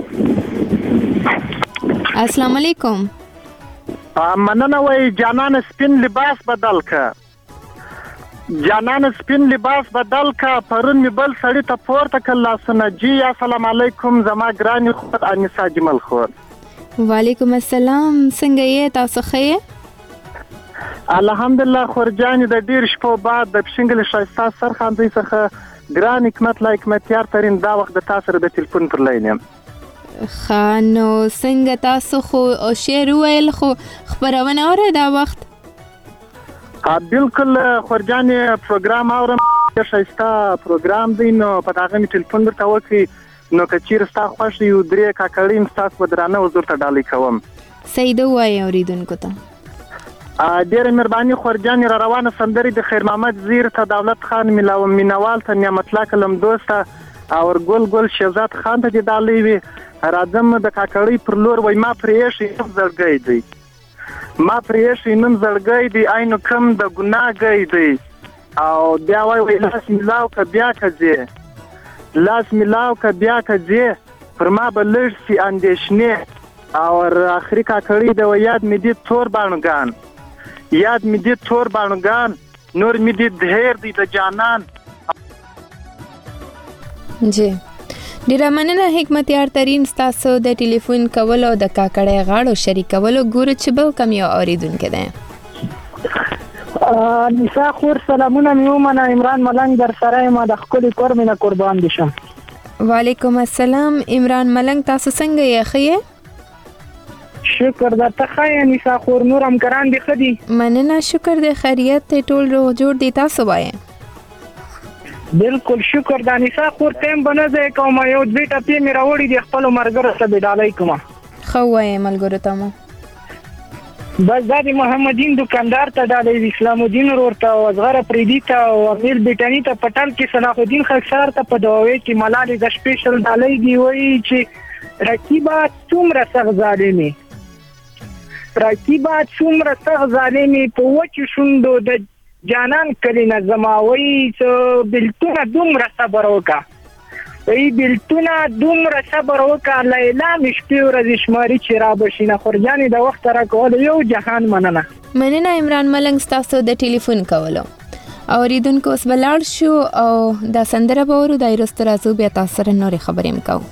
السلام علیکم. مننه. وای جانان سپین لباس بدل کا، جانان سپین لباس بدل کا، پرون می بل سړی ته پورته کړ لاسونه. جی السلام علیکم زما ګرانی خود انیسا جمل خور. وعلیکم السلام. څنګه یې تاسو ښه یې؟ الحمدلله خورجان د ډیر شپو بعد د پښنګل شایسته سرخاندې څخه ګران حکمت لا حکمتیار ترين دا وخت د تاسو سره د ټلیفون پر لاین یم. خانو څنګه تاسو خو شعر ویل خو خبرونه اوره دا وخت؟ بالکل خورجان پروګرام اورم شایسته پروګرام دی نو په داغه می ټلیفون ورته وکي نو کچیر ستا خوښ یو درې کاکړین تاسو ودرانه حضور ته ډالۍ کوم. سید وای اوریدونکو ته ډېر مهرباني خورجان را روانه سندري د خیر محمد زیر ته دولت خان مینوال ته نعمت الله کلم دوسته او ګل شهزاد خان ته ډالۍ وي راځم د کاکړی پر لور وای ما پرېښی زړګی دی ما پرېښی نن زړګی دی عین کم د ګناګی دی او بیا وای لاس ملاو ک بیا کځه لاس ملاو ک بیا کځه پر ما بلړ سی اندیشنه او اخري کاکړی د یاد مې دي تور بانګان یاد می دي تور بانګان نور می دي دهر دي د جانان. جی ډیره مننه حکمتیار ترين تاسو د ټلیفون کول او د کاکړې غاړو شریکولو ګورو چې بل کم یو اوریدونکو ده. نساء خور سلامونه میومنه عمران ملنګ در سره ما د خپل کور مینه قربان دي شه. وعلیکم السلام عمران ملنګ تاسو څنګه یې خیه؟ شکر د تخای نساء خور نور هم کران دي خدي مننه شکر د خیریت ته ټول روغ جوړ دي تاسو وای. بالکل شکر د نساء خور تیم بنځه کوم یو دوی ټپی مې راوړي د خپل مرګره څخه ډالۍ کوم. خو وای ملګرو ته مو بس د محمدین دکاندار ته ډالۍ اسلام الدین ورته وزغره پریدي ته او امیر بیٹانی ته پټل کې صلاح الدین خکسار ته په دوی کې ملالي د سپیشل ډالۍ دی وای چې رقیبه څومره سخت ظالمي رقیبه څومره سخت ظالمي په وچو شوندو د جانان کلینه زماوي چې بلتونه دومره صبر وکړه وی بلتونه دومره صبر وکړه لیلا مشپې ورځې شماري چې را بشینه خورجانې د وخت را کول یو جهان مننه. مننه عمران ملنګ تاسو د ټلیفون کولو اوریدونکو اوس بلاړ شو او دا سندره به ورو د ایرستو راځو بیا تاسو سره نورې خبرې هم کوو.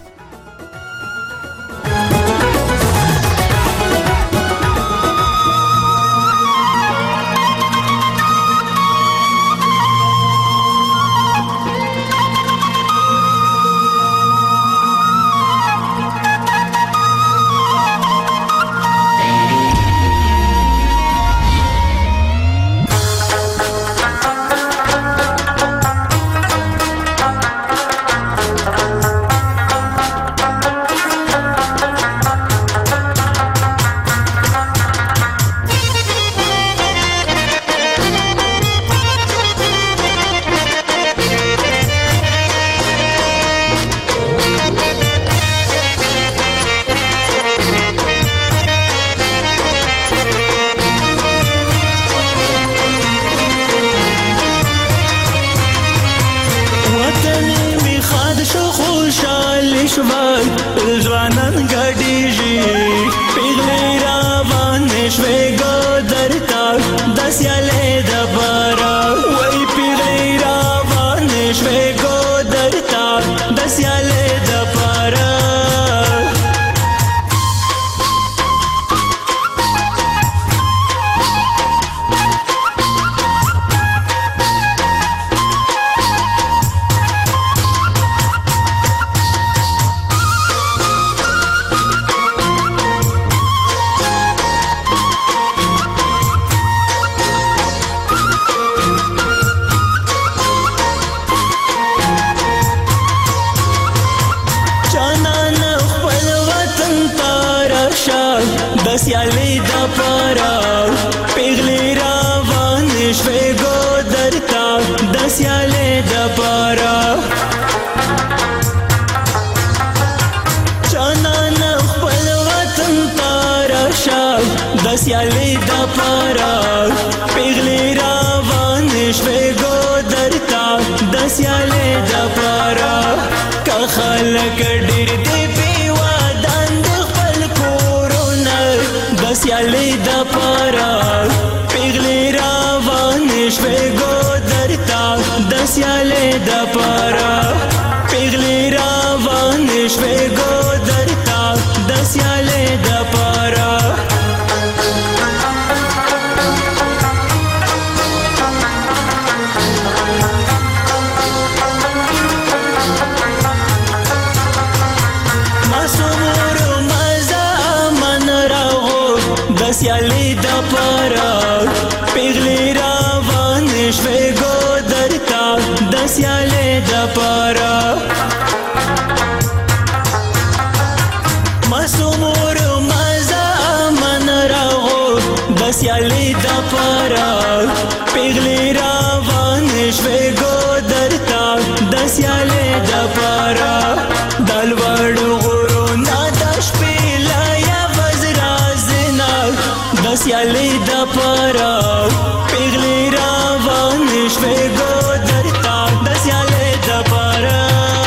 د سیالي د پاره پیغلی روان شوي ګودر تا د سیالي د پاره مسمور مزه من راغو د سیالي د پاره پیغلی روان شوي ګودر تا د سیالي د پاره دلوړ غرونه د شپې لایا وزرازنا د سیالي د پاره پیغلی روان شوي ګودر تا د سیالي د پاره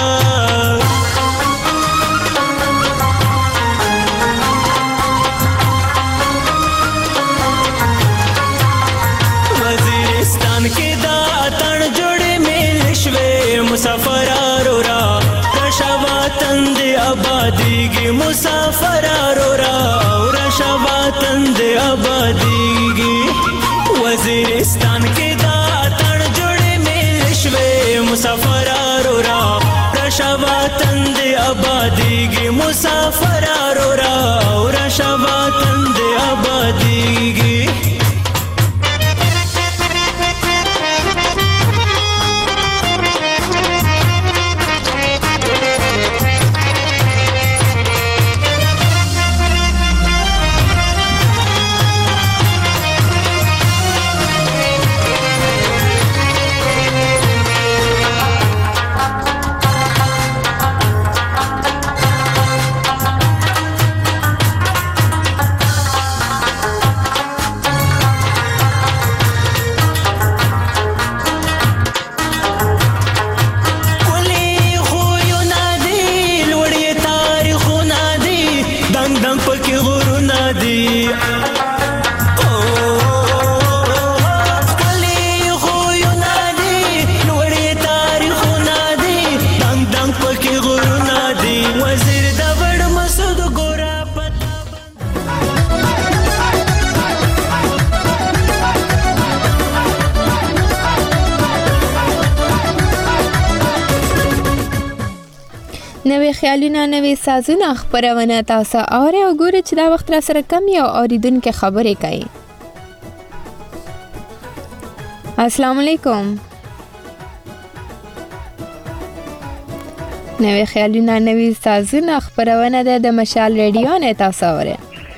وزیرستان کې دا اتن جوړې میل شوي مسافر را رشواتن دی آبادیږي مسافر را رشواتن دی آبادیږي وزیرستان کې دا اتن جوړې میل شوي مسافر را رشواتن دی آبادیږي مسافر را رشواتن دی آبادیږي نوې خیالونه نوې سازونه خبرونه تاسو اورئ او ګورئ چې دا وخت را سره کم یو اوریدونکو خبرې کوي. السلام علیکم. نوې خیالونه نوې سازونه خبرونه د مشال ریډیو نه تاسو اورئ.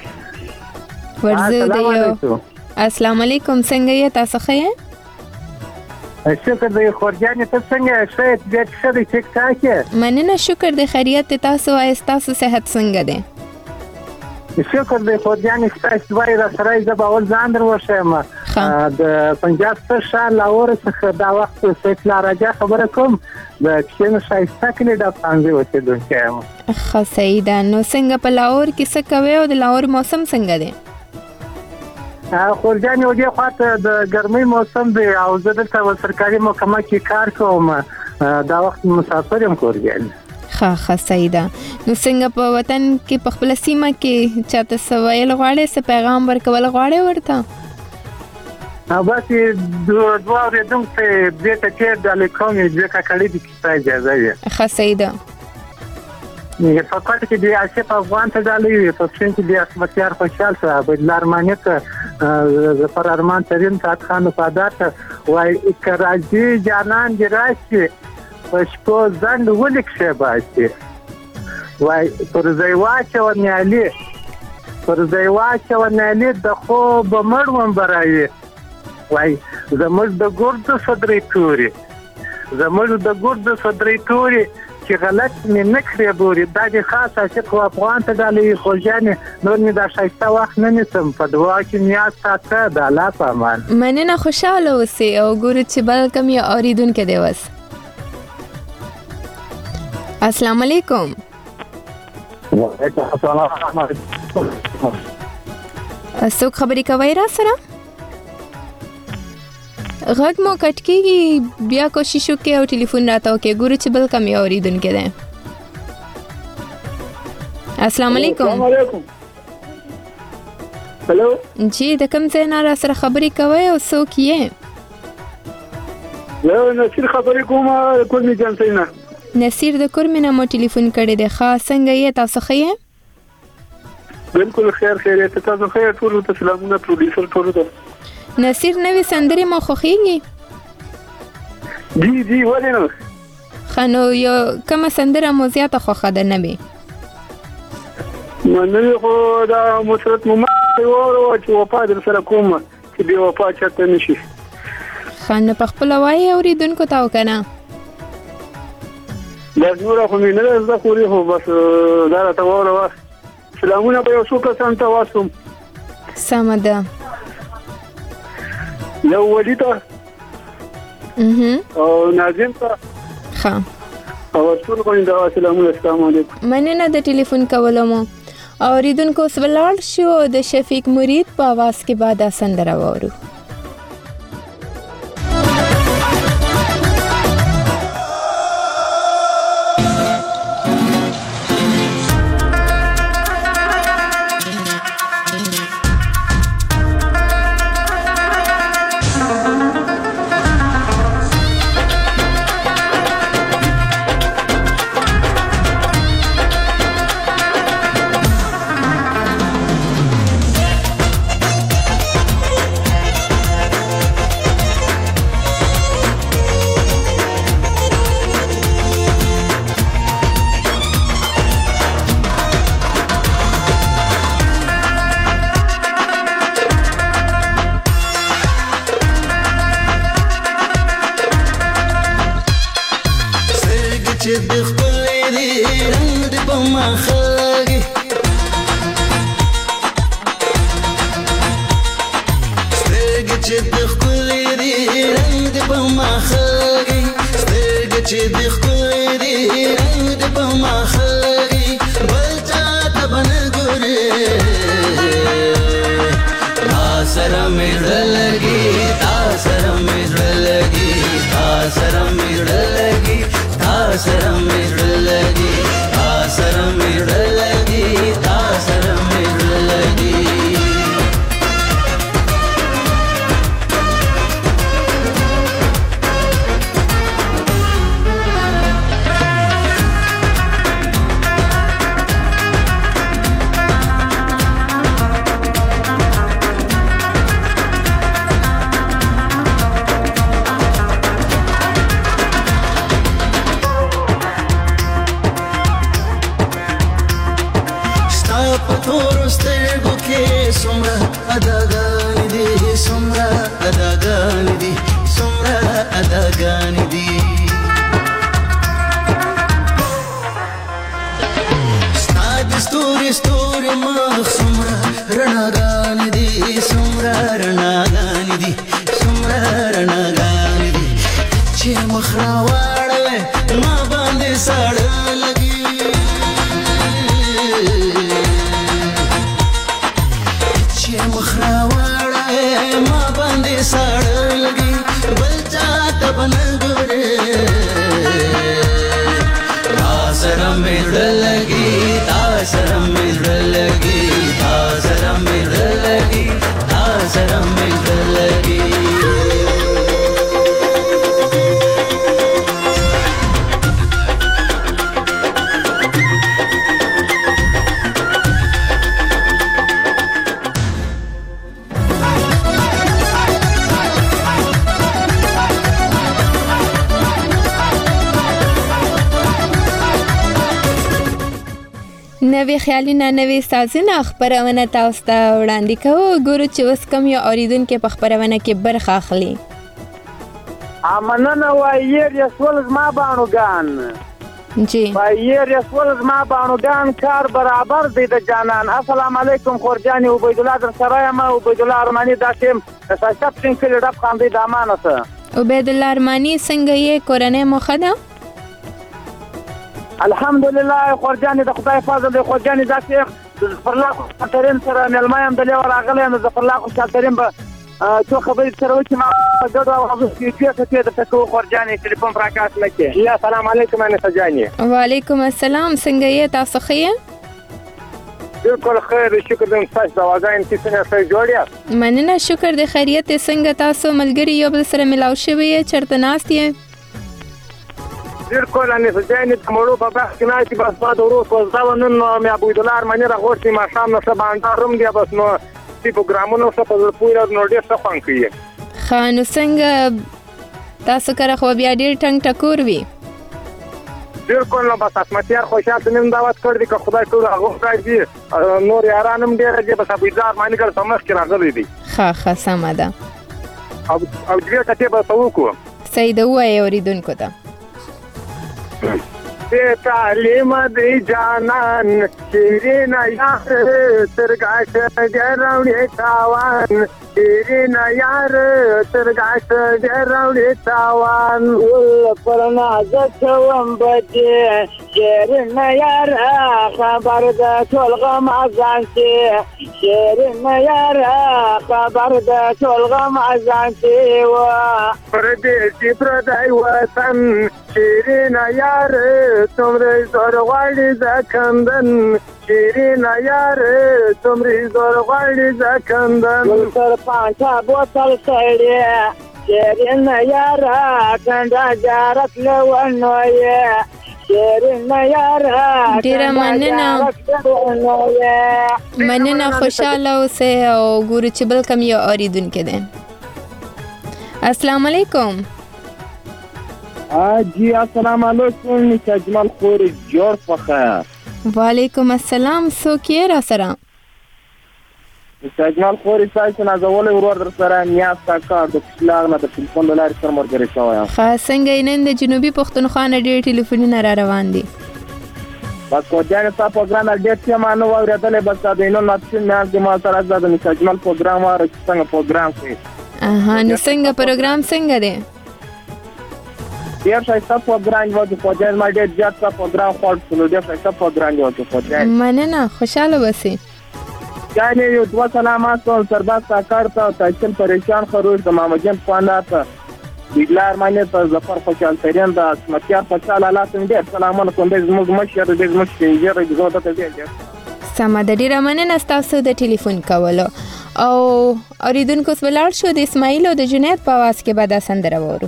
ورزه دیو. السلام علیکم څنګه یې تاسو ښه؟ شکر دی خورجانې ته څنګه شې دې څه دې ټیک ټاک یې مننه شکر دی خیریت تاسو او تاسو صحت څنګه دی شکر دی خورجانې تاسو وای را سره ز باول ځان دروښم د پنجاب څخه لاهور څخه دا وخت څخه راځه خبره کوم د کښینه شایسته کلی د پانځه وته دوکم ښه سیدا نو څنګه په لاهور کې څه کوي او د لاهور موسم څنګه دی خورجانې وجه خاطر د ګرمۍ موسم دی او زه دلته سرکاري محکمه کې کار کوم دا وخت مسافر یم خورجانې ښه سیدا نو څنګه په وطن کې په خپل سیمه کې چاته سوایل غواړي څه پیغام ورکول غواړي ورته بس دوه ورځې دې ته کې د الیکوم دې کا کړي د کیسه اجازه یې ښه سیدا یې په پاتې کې د اسف افغان ته دالې په څنګه کې د احمدیار خوشحال صاحب د لارمانیت ظفر ارمان ترين سات خان صادات وای کراچي جانان دی راشي پښپو زند ولیک شه باسي وای پر زیواچ و نیالي د خو بمړوم برای وای زموږ د ګورد صدرې توري چې غلط مې نکړې بوري دا د خاصه چې خو افغان ته دالې خوځانه نور مې دا شایسته وخت نه نسم په دعا کې نیاز ساته د الله په امان مننه خوشاله اوسئ او ګورئ چې بل کم یو اوریدونکو دی وس السلام علیکم وعلیکم السلام څوک خبرې کوي را سره غږ مو کټ کیږي بیا کوشش وکړئ او ټلیفون راته وکړئ ګورو چې بل کم یو اوریدونکی دی السلام علیکم هلو جی د کوم ځای نه را سره خبرې کوئ او څوک یې یو نصیر خبرې کوم کورمې جانسینا نصیر د کورمې نه مو ټلیفون کړی دی ښه څنګه یې تاسو ښه یې بالکل خیریت تاسو خیر ټول ته سلامونه پروډوسر ټول ته نصیر نوې سندرې مو خوښیږي جی ولې نه خنو یو کومه سندره مو زیاته خوښه ده نوې نوې خو دا مسرت مومند وره چې وفا در سره کوم چې بې وفا چاته نشي خنو په خپل وایي اوریدونکو ته وکنه دا نور خو مې نه زده خوري خو بس دا راته وره سلامونه به یو څو کسان ته واسم سمه ده یو ولي ته او ناظم ته ښه او ټول باندې دا سلامونه السلام علیکم مننه د ټلیفون کولو مو اوریدونکو سوالړ شو د شفیق مرید په आवाज کې بعد سندره وورو نوې خیالونه نوې سازونه خبرونه تاسو ته وړاندې کوو ګورو چې اوس کوم یو اوریدونکو په خبرونه کې برخه اخلي مننه وایي رسول زما بانوګان جی وایي رسول زما بانوګان کار برابر دی د جانان السلام علیکم خورجانی عبید الله در سره ما عبید الله ارمانی داشم تاسو څنګه کله ډب خاندي د امانته عبید الله ارمانی څنګه یې کورنۍ مخده الحمدلله خورجانی د خدای فضل دی خورجانی داسې ظفر الله شاکرین سره ملمایم د لیو راغلی نو ظفر الله شاکرین به څو خبرې سره وکړي ما ګډو اوازو کې چې د تکو خورجانی ټلیفون راکاس لکه یا سلام علیکم انا سجانی وعلیکم السلام څنګه یې تاسو ښه بالکل خیر شکر دې تاسو دا وځاین چې څنګه ښه جوړیا مننه شکر دې خیریت څنګه تاسو ملګری یو بل سره ملاو شوی چرته ناست یې بالکل نه ځینې تمړو په بحث کې نه چې بس ما د ورو کو ځاو نن مې ابو دلار منی راغوښتي ما شام نه څه باندې روم دی بس نو چې پروګرامونو څه په پوره نو ډېر څه پنګ کوي خانو څنګه تاسو کړه خو بیا ډېر ټنګ ټکور وی بالکل نو بس اسمتیار خوشاله نن دعوت کړ دي که خدای ټول هغه راځي نور یارانم ډېر دي بس ابو دلار باندې کړ سمس کې راغلي دي ښه سم ده او دې ته به توکو صحیح ده وای اوریدونکو ته تعلیم دی جانان شیرین یار ترگاش جراوی تاوان شیرین یار ترگاش جراوی تاوان پرناز چوم بجی شیرین یار خبر ده چلغم ازان چی شیرین یار خبر ده چلغم ازان چی و پردیسی پردای وطن شیرین یار تمری زور غواړي ځکندن شیرین یار تمری زور غواړي ځکندن تر پانچا بوتل سړی شیرین یار کنده جارت لونو یې شیرین یار ډیره مننه خوشاله اوسئ او ګورو چې بل کوم یو اوریدونکی دی السلام علیکم جی السلام علیکم اجمل خور جوړ پخه وعلیکم السلام سوکیر سره اجمل خور سایت نه زول ورور در سره نیاز تا کار د پښلاغ نه د ټلیفون لارې سره مرګري شوی خاص څنګه نن د جنوبي پښتونخوا نه ډېر ټلیفونونه را روان دي بس کو ځان ته پروګرام ډېر څه مانو ورته بس دا نو ناتین نه د ما سره د اجمل پروګرام ور څنګه پروګرام کوي نو څنګه پروګرام څنګه دی ډېر ښایسته پروګرام وځي په ځای ما ډېر زیات پروګرام خور څلو ډېر ښایسته پروګرام وځي په ځای مننه خوشاله وسی یعنی یو دوه سلامات ټول سرباز ساکار ته تایچل پریشان خروج د مامجن خوانات بیلار باندې په ظفر خوشال ترين د اسمتیار په چاله لاتم ډېر سلامونه کوم د زموږ مشر د زموږ شنجر د زړه ته دی سم د ډیره مننه تاسو د ټلیفون کولو او اوریدونکو سوالار شو د اسماعیل او د جنید په واس کې به د سندره وورو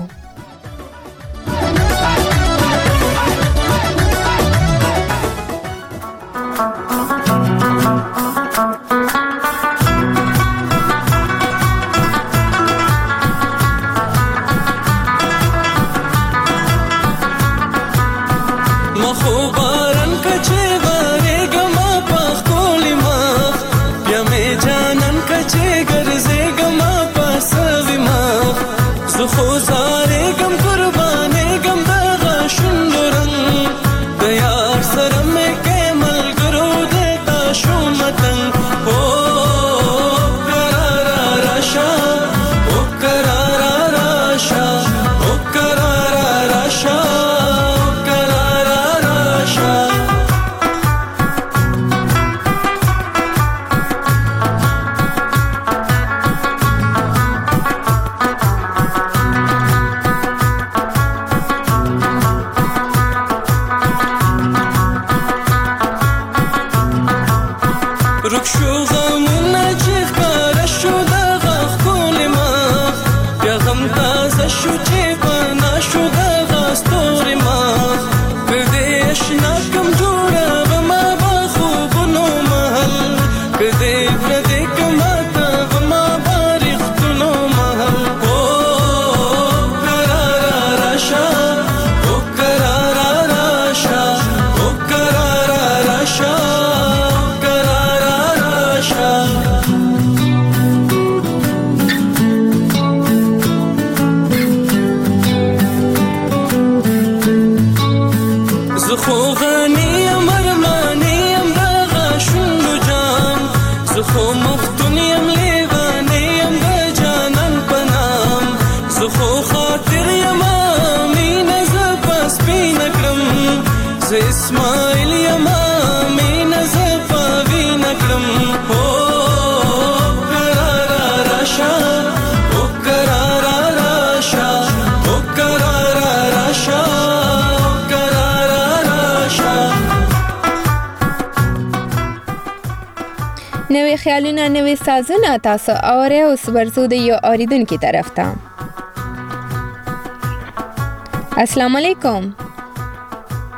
نوې خیالونه نوې سازونه تاسو اورئ اوس ورزو د یو اوریدونکو طرف ته السلام علیکم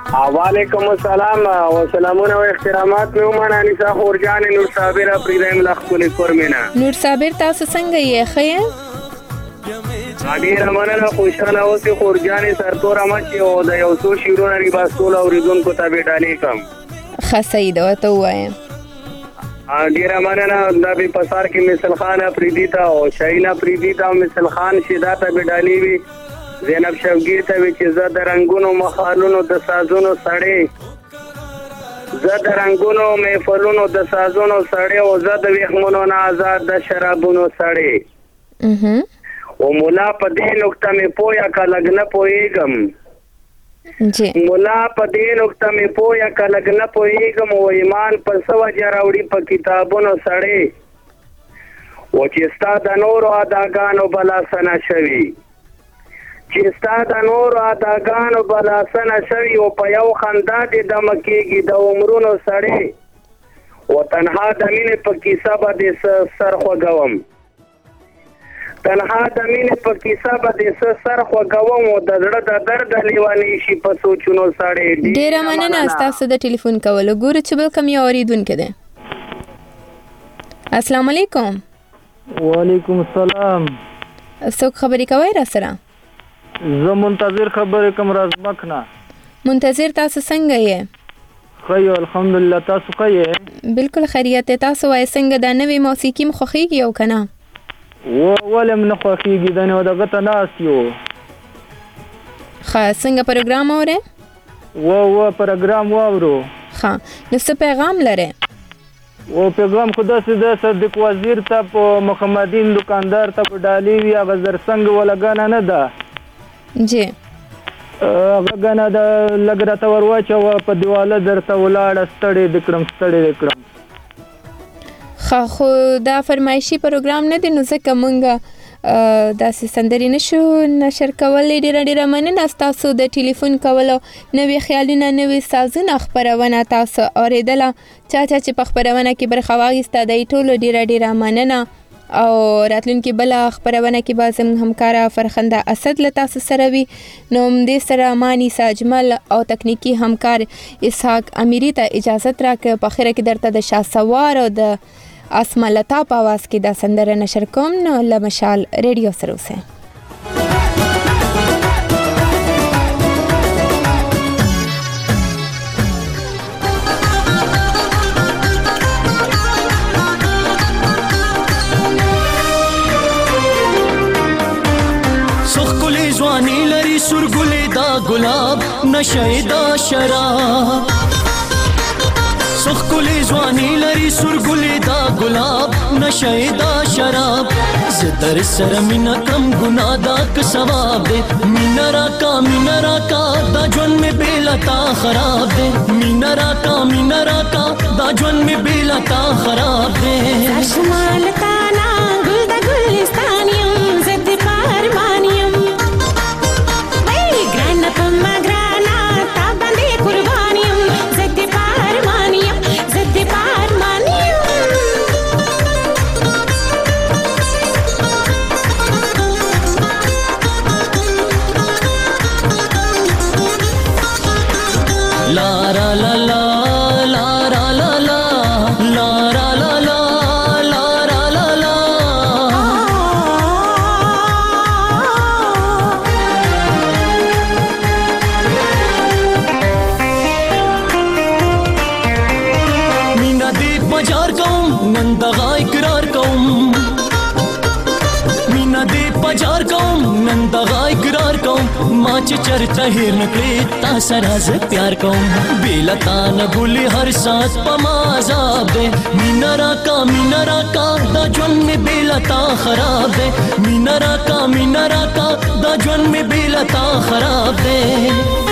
وعلیکم السلام و سلامونه و احترامات مې ومنه انیسا خورجان نور صابر پریدم لخل کورمینا نور صابر تاسو څنګه یې خیر ډیر مننه خوشاله اوسې خورجان سرتور مچ او د یو څو شیرونه ری باسول اوریدونکو ته به ډالې کم خاصه دا ته وایم ډیر مننه د به پسار کې مثل خان پریدیتا او شاینا پریدیتا مثل خان شیدا ته به ډالې وی زینب شوګیر ته وی چې زه د رنگونو مخالونو د سازونو سړې زه د رنگونو محفلونو د سازونو سړې او زه د ویښمنو نه آزاد د شرابونو سړې او مولا په دې نقطه مې پویا کا لګ نه پويګم جی مولا په دې نقطه مې پویا کا لګ نه پويګم او ایمان په سوا جراوړي په کتابونو سړې او چې ستا د نور اداګانو بلا سنا شوي چې ستا د نور اداګانو بلا سنا شوي او په یو خندا دې د مکیږي د عمرونو سړې او تنها د مینې په کیسه باندې سر خوګوم تنها د مینې په کیسه باندې سر خوګوم او د زړه د درد لیوانې شي په سوچونو سړې ډیر مننه تاسو د ټلیفون کولو ګوره چې بل کم یو اوریدونکو ده السلام علیکم وعلیکم السلام څوک خبرې کوي را سره زه منتظر خبرې کوم رازمکنه منتظر تاسو څنګه یې خیر الحمدلله تاسو ښه بالکل خیریت تاسو وای څنګه د نوې موسیقي مخخیږي او کنه ولم نه خوخیږي د نو دغه ته ناس یو خا څنګه پروګرام اوره و پروګرام واورو ها نو څه پیغام لره او پیغام خدا سي د صدیق وزیر ته په محمدین دکاندار ته په ډالي وی غزر څنګه ولګانه نه ده جی هغه غنا د لګرته ورواچو په دیواله درته ولاړ ستړي دکړم خو دا فرمایشي پروګرام نه دی نو ځکه مونږه داسې سندري نشو نشر کولای ډیر مننه تاسو د ټلیفون کولو نوې خیالونه نوې سازونه خبرونه تاسو اوریدله چا چې په خبرونه کې برخه واغسته د ټولو ډیر مننه او راتلونکي بل خبرونه کې به زموږ همکارا فرخنده اسد له تاسو سره وي نو دې سره مانی ساجمل او تکنیکی همکار اسحاق امیری ته اجازه راکړه په خیره کې درته د شاسوار او د اسما لتا په आवाज کې دا سندره نشر کوم نو لمشال ریډیو سره اوسه ځواني لري سورګلې دا ګلاب نشه دا شراب سخکلې ځواني لري سورګلې دا ګلاب نشه دا شراب زدر سره مینا کم ګنا دا ک ثواب دې مینا را کا دا ژوند می بیلتا خراب دې مینا را کا دا ژوند می بیلتا خراب دې شمال تانا ګل د ګلستانیم زد پارمانیم چې چرته هیر نکړې تا سره ز پیار کوم بیلتا نه ګولې هر سات په ما عذاب دې مینا را کا دا ژوند می بیلتا خراب دې مینا را کا دا ژوند می بیلتا خراب دې